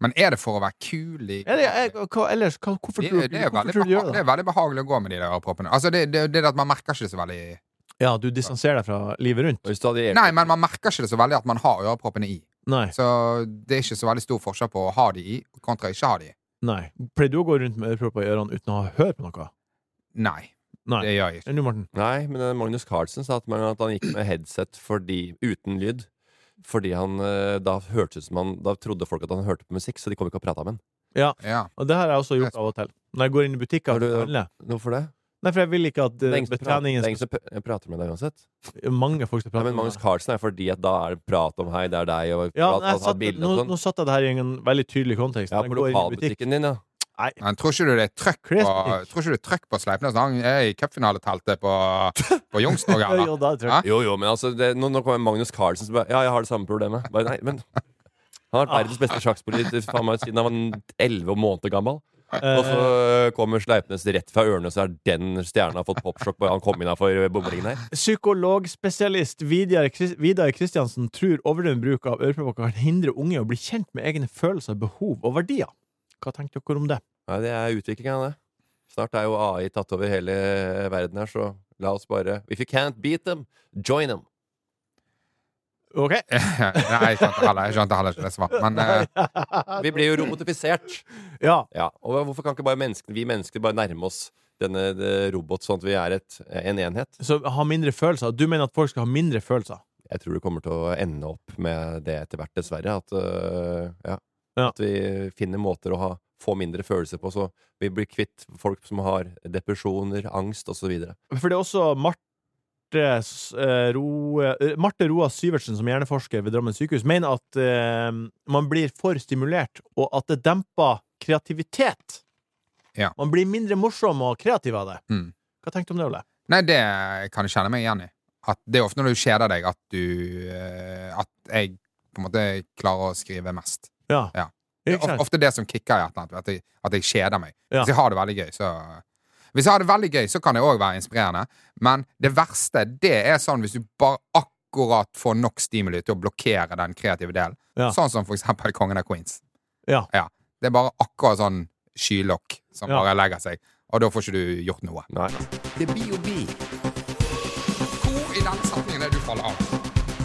Men er det for å være kul i hvorfor tror du gjør det? Det er veldig behagelig å gå med de der øreproppene. Altså, det at man merker ikke det så veldig... Ja, du distanserer deg fra livet rundt. Nei, men man merker ikke det så veldig at man har øreproppene i. Nei. Så det er ikke så veldig stor forskjell på å ha de i, kontra ikke ha de i. Nei. Pleier du å gå rundt med ørepropper i ørene uten å høre på noe? Nei. Det gjør jeg ikke. Enn du, Morten? Nei, men Magnus Carlsen sa at han gikk med headset uten lyd. Fordi han da hørtes ut som da trodde folk at han hørte på musikk, så de kom ikke og pratet med han. Ja, og det har jeg også gjort av og til. Når jeg går inn i butikker. Hvorfor det? Nei, for jeg vil ikke at betjeningen jeg prater med deg uansett. Mange folk som prater med men Magnus Carlsen fordi at da er det prat om hei, det er deg og nå satt jeg det her i en veldig tydelig kontekst. Ja, på lokalbutikken din, ja. Nei. Men tror ikke du det er trøkk på Sleipnes? Han er i cupfinaleteltet på Youngstorget, eller? Jo, men altså nå kommer Magnus Carlsen som bare, ja, jeg har det samme problemet. Bare, nei, men han har vært verdens beste sjakkspiller siden han var 11 måneder gammel. Og så kommer Sleipnes rett fra ørene, og så er den stjernen har fått popsjokk bare han kom inn for boblingen her. Psykologspesialist Vidar Kristiansen tror overdreven bruk av ørepropper kan hindre unge å bli kjent med egne følelser, behov og verdier. Hva tenkte dere om det? Ja, det er utviklingen av det. Snart er jo AI tatt over hele verden her, så la oss bare if you can't beat them, join them. Ok. Nei, jeg skjønte heller ikke det svar. Men vi blir jo robotifisert. Ja. Og hvorfor kan ikke bare vi mennesker bare nærme oss denne robot sånn at vi er en enhet? Så ha mindre følelser? Du mener at folk skal ha mindre følelser? Jeg tror det kommer til å ende opp med det etter hvert, dessverre. At vi finner måter å få mindre følelser på, så vi blir kvitt folk som har depresjoner, angst og så videre. For det er også Marte Roa Syvertsen, som hjerneforsker ved Drammen sykehus, mener at man blir for stimulert, og at det demper kreativitet. Ja. Man blir mindre morsom og kreativ av det. Hva tenkte du om det, Ole? Nei, det kan jeg kjenne meg igjen i. At det er ofte når du kjeder deg at jeg på en måte klarer å skrive mest. Ja. Det er ofte det som kicker i et eller annet, at jeg kjeder meg. Ja. Hvis jeg har det veldig gøy, Hvis jeg har det veldig gøy, så kan det også være inspirerende. Men det verste, det er sånn hvis du bare akkurat får nok stimuli til å blokkere den kreative delen. Ja. Sånn som for eksempel Kongen av Queens. Ja. Det er bare akkurat sånn skylokk som bare legger seg. Og da får ikke du gjort noe. Nei. Det blir jo bi. Hvor i den setningen er du faller av?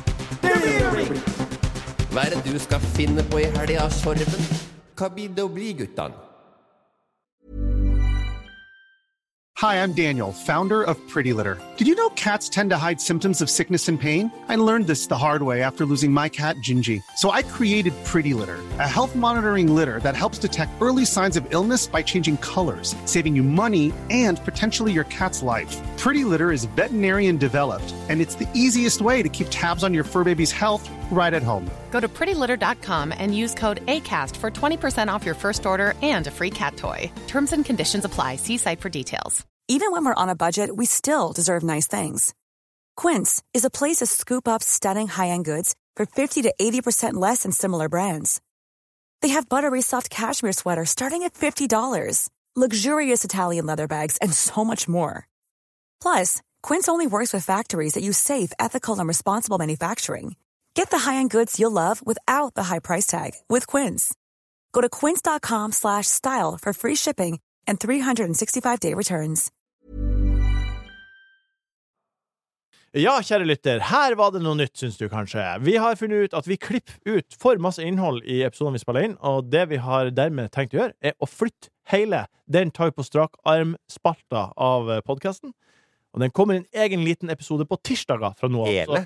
Hva er det du skal finne på i helga, Sorven? Hva blir det å bli, guttan? Hi, I'm Daniel, founder of Pretty Litter. Did you know cats tend to hide symptoms of sickness and pain? I learned this the hard way after losing my cat, Gingy. So I created Pretty Litter, a health monitoring litter that helps detect early signs of illness by changing colors, saving you money and potentially your cat's life. Pretty Litter is veterinarian developed, and it's the easiest way to keep tabs on your fur baby's health right at home. Go to prettylitter.com and use code ACAST for 20% off your first order and a free cat toy. Terms and conditions apply. See site for details. Even when we're on a budget, we still deserve nice things. Quince is a place to scoop up stunning high-end goods for 50 to 80% less than similar brands. They have buttery soft cashmere sweaters starting at $50, luxurious Italian leather bags, and so much more. Plus, Quince only works with factories that use safe, ethical, and responsible manufacturing. Get the high-end goods you'll love without the high price tag with Quince. Go to quince.com/style for free shipping and 365-day returns. Ja, kjære lytter, her var det noe nytt, synes du kanskje. Vi har funnet ut at vi klipper ut for masse innhold i episoden vi spiller inn, og det vi har dermed tenkt å gjøre, er å flytte hele den tar på strak arm-spalta av podcasten. Og den kommer en egen liten episode på tirsdager fra nå av.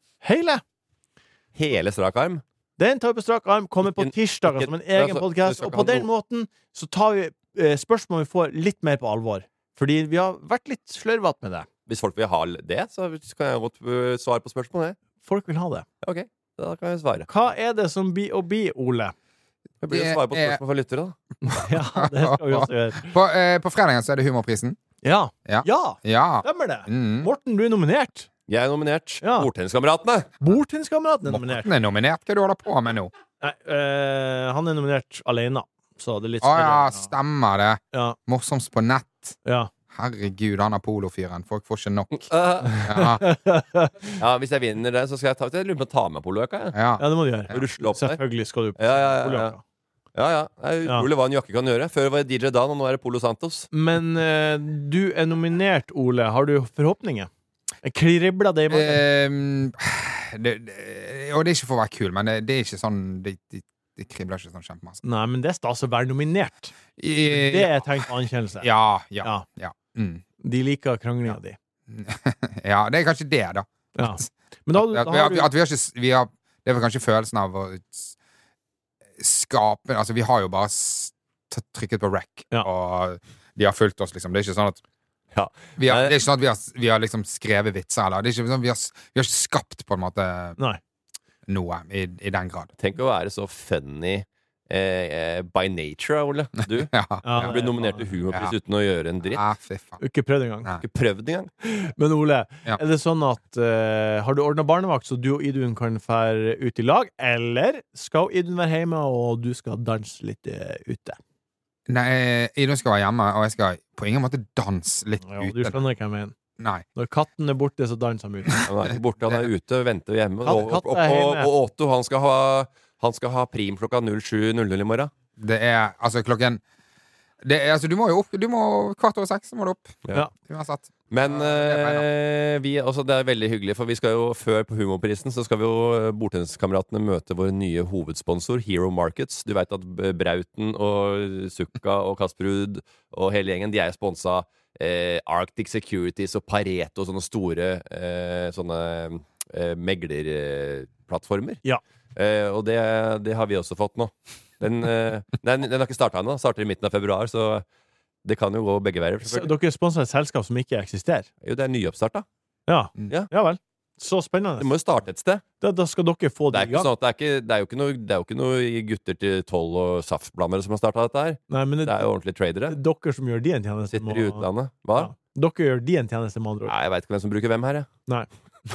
Hele strak arm? Den tar på strak arm kommer på tirsdager som en egen podcast, og på den måten så tar vi spørsmål vi får litt mer på alvor. Fordi vi har vært litt slørvatt med det. Hvis folk vil ha det, så kan jeg godt svare på spørsmålet. Folk vil ha det. Ok, da kan jeg svare. Hva er det som blir å bli, Ole? Det blir å svare på spørsmål fra lyttere, da. Ja, det skal vi også gjøre. På fredagen så er det humorprisen. Ja, stemmer det. Morten, du er nominert. Jeg er nominert. Bordtenniskameratene er nominert. Morten er nominert. Hva er det du holder på med nå? Nei, han er nominert alene. Så det er litt stemmer det. Ja. Morsomst på nett. Ja. Herregud, han er polofyren. Folk får ikke nok. Hvis jeg vinner det, så skal jeg lurer på å ta med poløka. Ja, det må du gjøre. Selvfølgelig skal du poløka. Ja, ja. Det er utrolig hva en jakke kan gjøre. Før var det DJ Dan, og nå er det Polo Santos. Men du er nominert, Ole. Har du forhåpninger? Kribler det i magen? Og det er ikke for å være kul, men det er ikke sånn det kribler ikke sånn kjempemasse. Nei, men det er stas å være nominert. Det er tegn på anerkjennelse. Ja. De liker kranglinga di. Ja, det er kanskje det, da. Ja. Men da har du... det er vel kanskje følelsen av å skape... Altså, vi har jo bare trykket på rec, og de har fulgt oss, liksom. Det er ikke sånn at det er ikke sånn at vi har liksom skrevet vitser, eller det er ikke sånn at vi har ikke skapt på en måte noe i den grad. Tenk å være så funny by nature, Ole. Du blir nominert til humorpris uten å gjøre en dritt. Fy faen. Ikke prøvd engang. Ikke prøvd engang. Men Ole, er det sånn at har du ordnet barnevakt så du og Idun kan fære ut i lag, eller skal Idun være hjemme og du skal danse litt ute? Nei, Idun skal være hjemme, og jeg skal på ingen måte danse litt ute. Du skjønner ikke hva jeg mener. Nei. Når katten er borte, så danser han ute. Han er ikke borte, han er ute og venter hjemme. Og Otto, han skal ha prim klokka 07:00 i morgen. Det er, altså klokken du må jo opp, 5:15 så må du opp. Ja. Uansett. Men det er veldig hyggelig, for vi skal jo før på humorprisen så skal vi jo Bordtenniskameratene møte vår nye hovedsponsor Hero Markets. Du vet at Brauten og Sukka og Kasperud og hele gjengen, de er sponset Arctic Securities og Pareto og sånne store meglerplattformer. Ja. Og det har vi også fått nå. Den har ikke startet ennå. Starter i midten av februar, så det kan jo gå begge veier. Så dere sponser et selskap som ikke eksisterer? Jo, det er nyoppstart, da. Ja vel. Så spennende. Det må jo starte et sted. Da skal dere få det i gang. Det er jo ikke noe gutter til 12 og saftblandere som har startet dette her. Nei, men det er jo ordentlige tradere. Dere som gjør de en tjeneste. Sitter i utlandet. Hva? Ja. Dere gjør de en tjeneste med andre ord. Nei, jeg vet ikke hvem som bruker hvem her, jeg. Nei.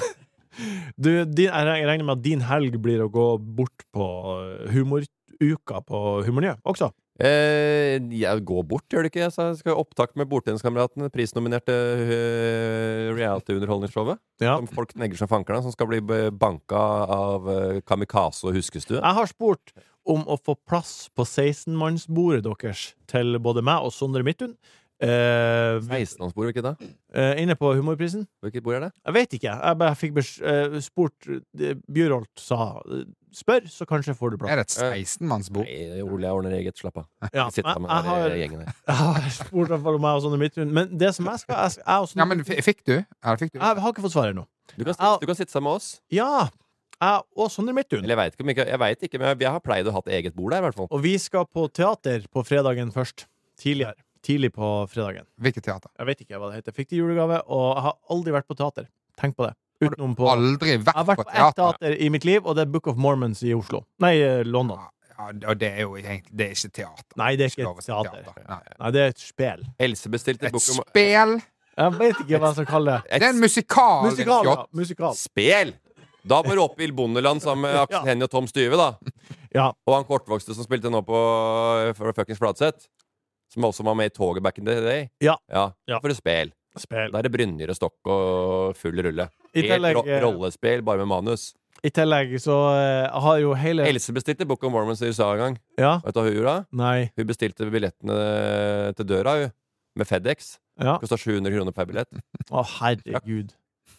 Jeg regner med at din helg blir å gå bort på humoruka på Humornytt også? Jeg går bort, gjør det ikke? Jeg skal ha opptak med Bordtenniskameratene, prisnominerte reality-underholdningsshowet. Som folk negger som fankerne, som skal bli banka av Kamikaze og Huskestue. Jeg har spurt om å få plass på 16-mannsbordet deres til både meg og Sondre Midthun. 16-mannsbord, ikke da? Inne på humorprisen. Hvilket bord er det? Jeg vet ikke. Jeg bare fikk spurt. Bjørholt sa spør, så kanskje får du plass. Er det et 16-mannsbord? Nei, Ole, jeg ordner eget, slapp av. Ja, gjengen her. Jeg har spurt for meg og Sondre Midthun. Men det som jeg skal Ja, men fikk du? Jeg har ikke fått svaret nå. Du kan sitte sammen med oss. Ja, jeg og Sondre Midthun. Eller jeg vet ikke, men jeg har pleid å ha et eget bord der, i hvert fall. Og vi skal på teater på fredagen først. Tidlig på fredagen. Hvilket teater? Jeg vet ikke hva det heter. Fikk det julegave, og jeg har aldri vært på teater. Tenk på det. Har du aldri vært på teater? Jeg har vært på ett teater i mitt liv, og det er Book of Mormons i Oslo. Nei, London. Ja, og det er jo egentlig, det er ikke teater. Nei, det er ikke et teater. Nei, det er et spel. Else bestilte et spel? Jeg vet ikke hva jeg skal kalle det. Det er en musikal. Musikal. Spel! Da var du oppe i Bondeland sammen med Aksel Hennie og Tom Styve, da. Ja. Og han kortvokste som spilte nå for fuckings Fladseth. Som også var med i toget back in the day. Ja. For et spel. Da er det Brynjer og Stokk og full rulle. Rollespill, bare med manus. I tillegg så har jo hele Else bestilte Book of Mormons i USA en gang. Ja. Vet du hva hun gjorde? Nei. Hun bestilte billettene til døra, med FedEx. Ja. Kostet 700 kroner per billett. Å, herregud.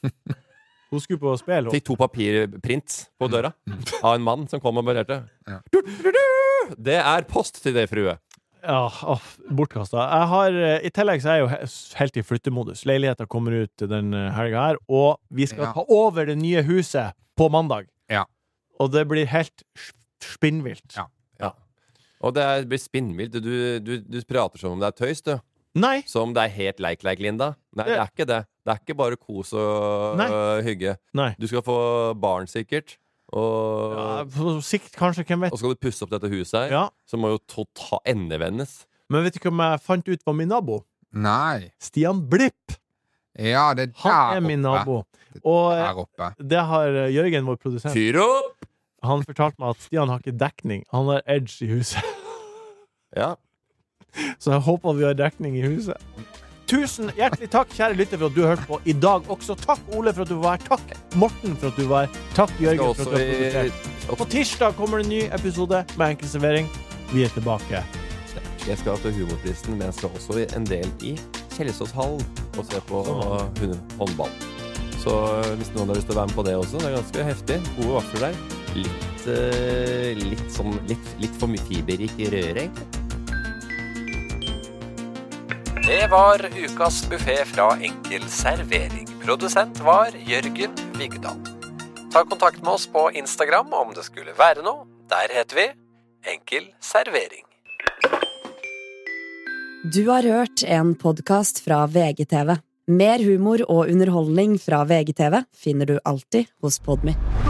Hun skulle på spill. Fikk 2 papirprints på døra av en mann som kom og berørte. Ja. Det er post til det, frue. Ja, bortkastet. I tillegg så er jeg jo helt i flyttemodus. Leiligheten kommer ut den helga her, og vi skal ta over det nye huset på mandag. Ja. Og det blir helt spinnvilt. Ja. Og det blir spinnvilt. Du prater som om det er tøys, du. Nei. Som det er helt like Linda. Nei, det er ikke det. Det er ikke bare kos og hygge. Nei. Du skal få barn, sikkert. Og på sikt, kanskje, hvem vet. Og skal du pusse opp dette huset her, så må jo endevendes. Men vet du hvem jeg fant ut var min nabo? Nei. Stian Blipp. Ja, det er der oppe. Han er min nabo. Og der oppe. Det har Jørgen, vår produsent. Fyr opp! Han fortalte meg at Stian har ikke dekning. Han har edge i huset. Ja. Så jeg håper vi har dekning i huset. Tusen hjertelig takk, kjære lytter, for at du har hørt på i dag også. Takk, Ole, for at du var her. Takk, Morten, for at du var her. Takk, Jørgen, for at du har produsert. På tirsdag kommer det en ny episode med Enkel servering. Vi tilbake. Jeg skal til humorprisen, men jeg skal også en del i Kjelsåshallen og se på håndball. Så hvis noen har lyst til å være med på det også, det ganske heftig. Gode vafler der. Litt for mye fiberrik i røret, egentlig. Det var ukas buffet fra Enkel Servering. Produsent var Jørgen Vigdal. Ta kontakt med oss på Instagram om det skulle være noe. Der heter vi Enkel Servering. Du har hørt en podcast fra VGTV. Mer humor og underholdning fra VGTV finner du alltid hos Podme.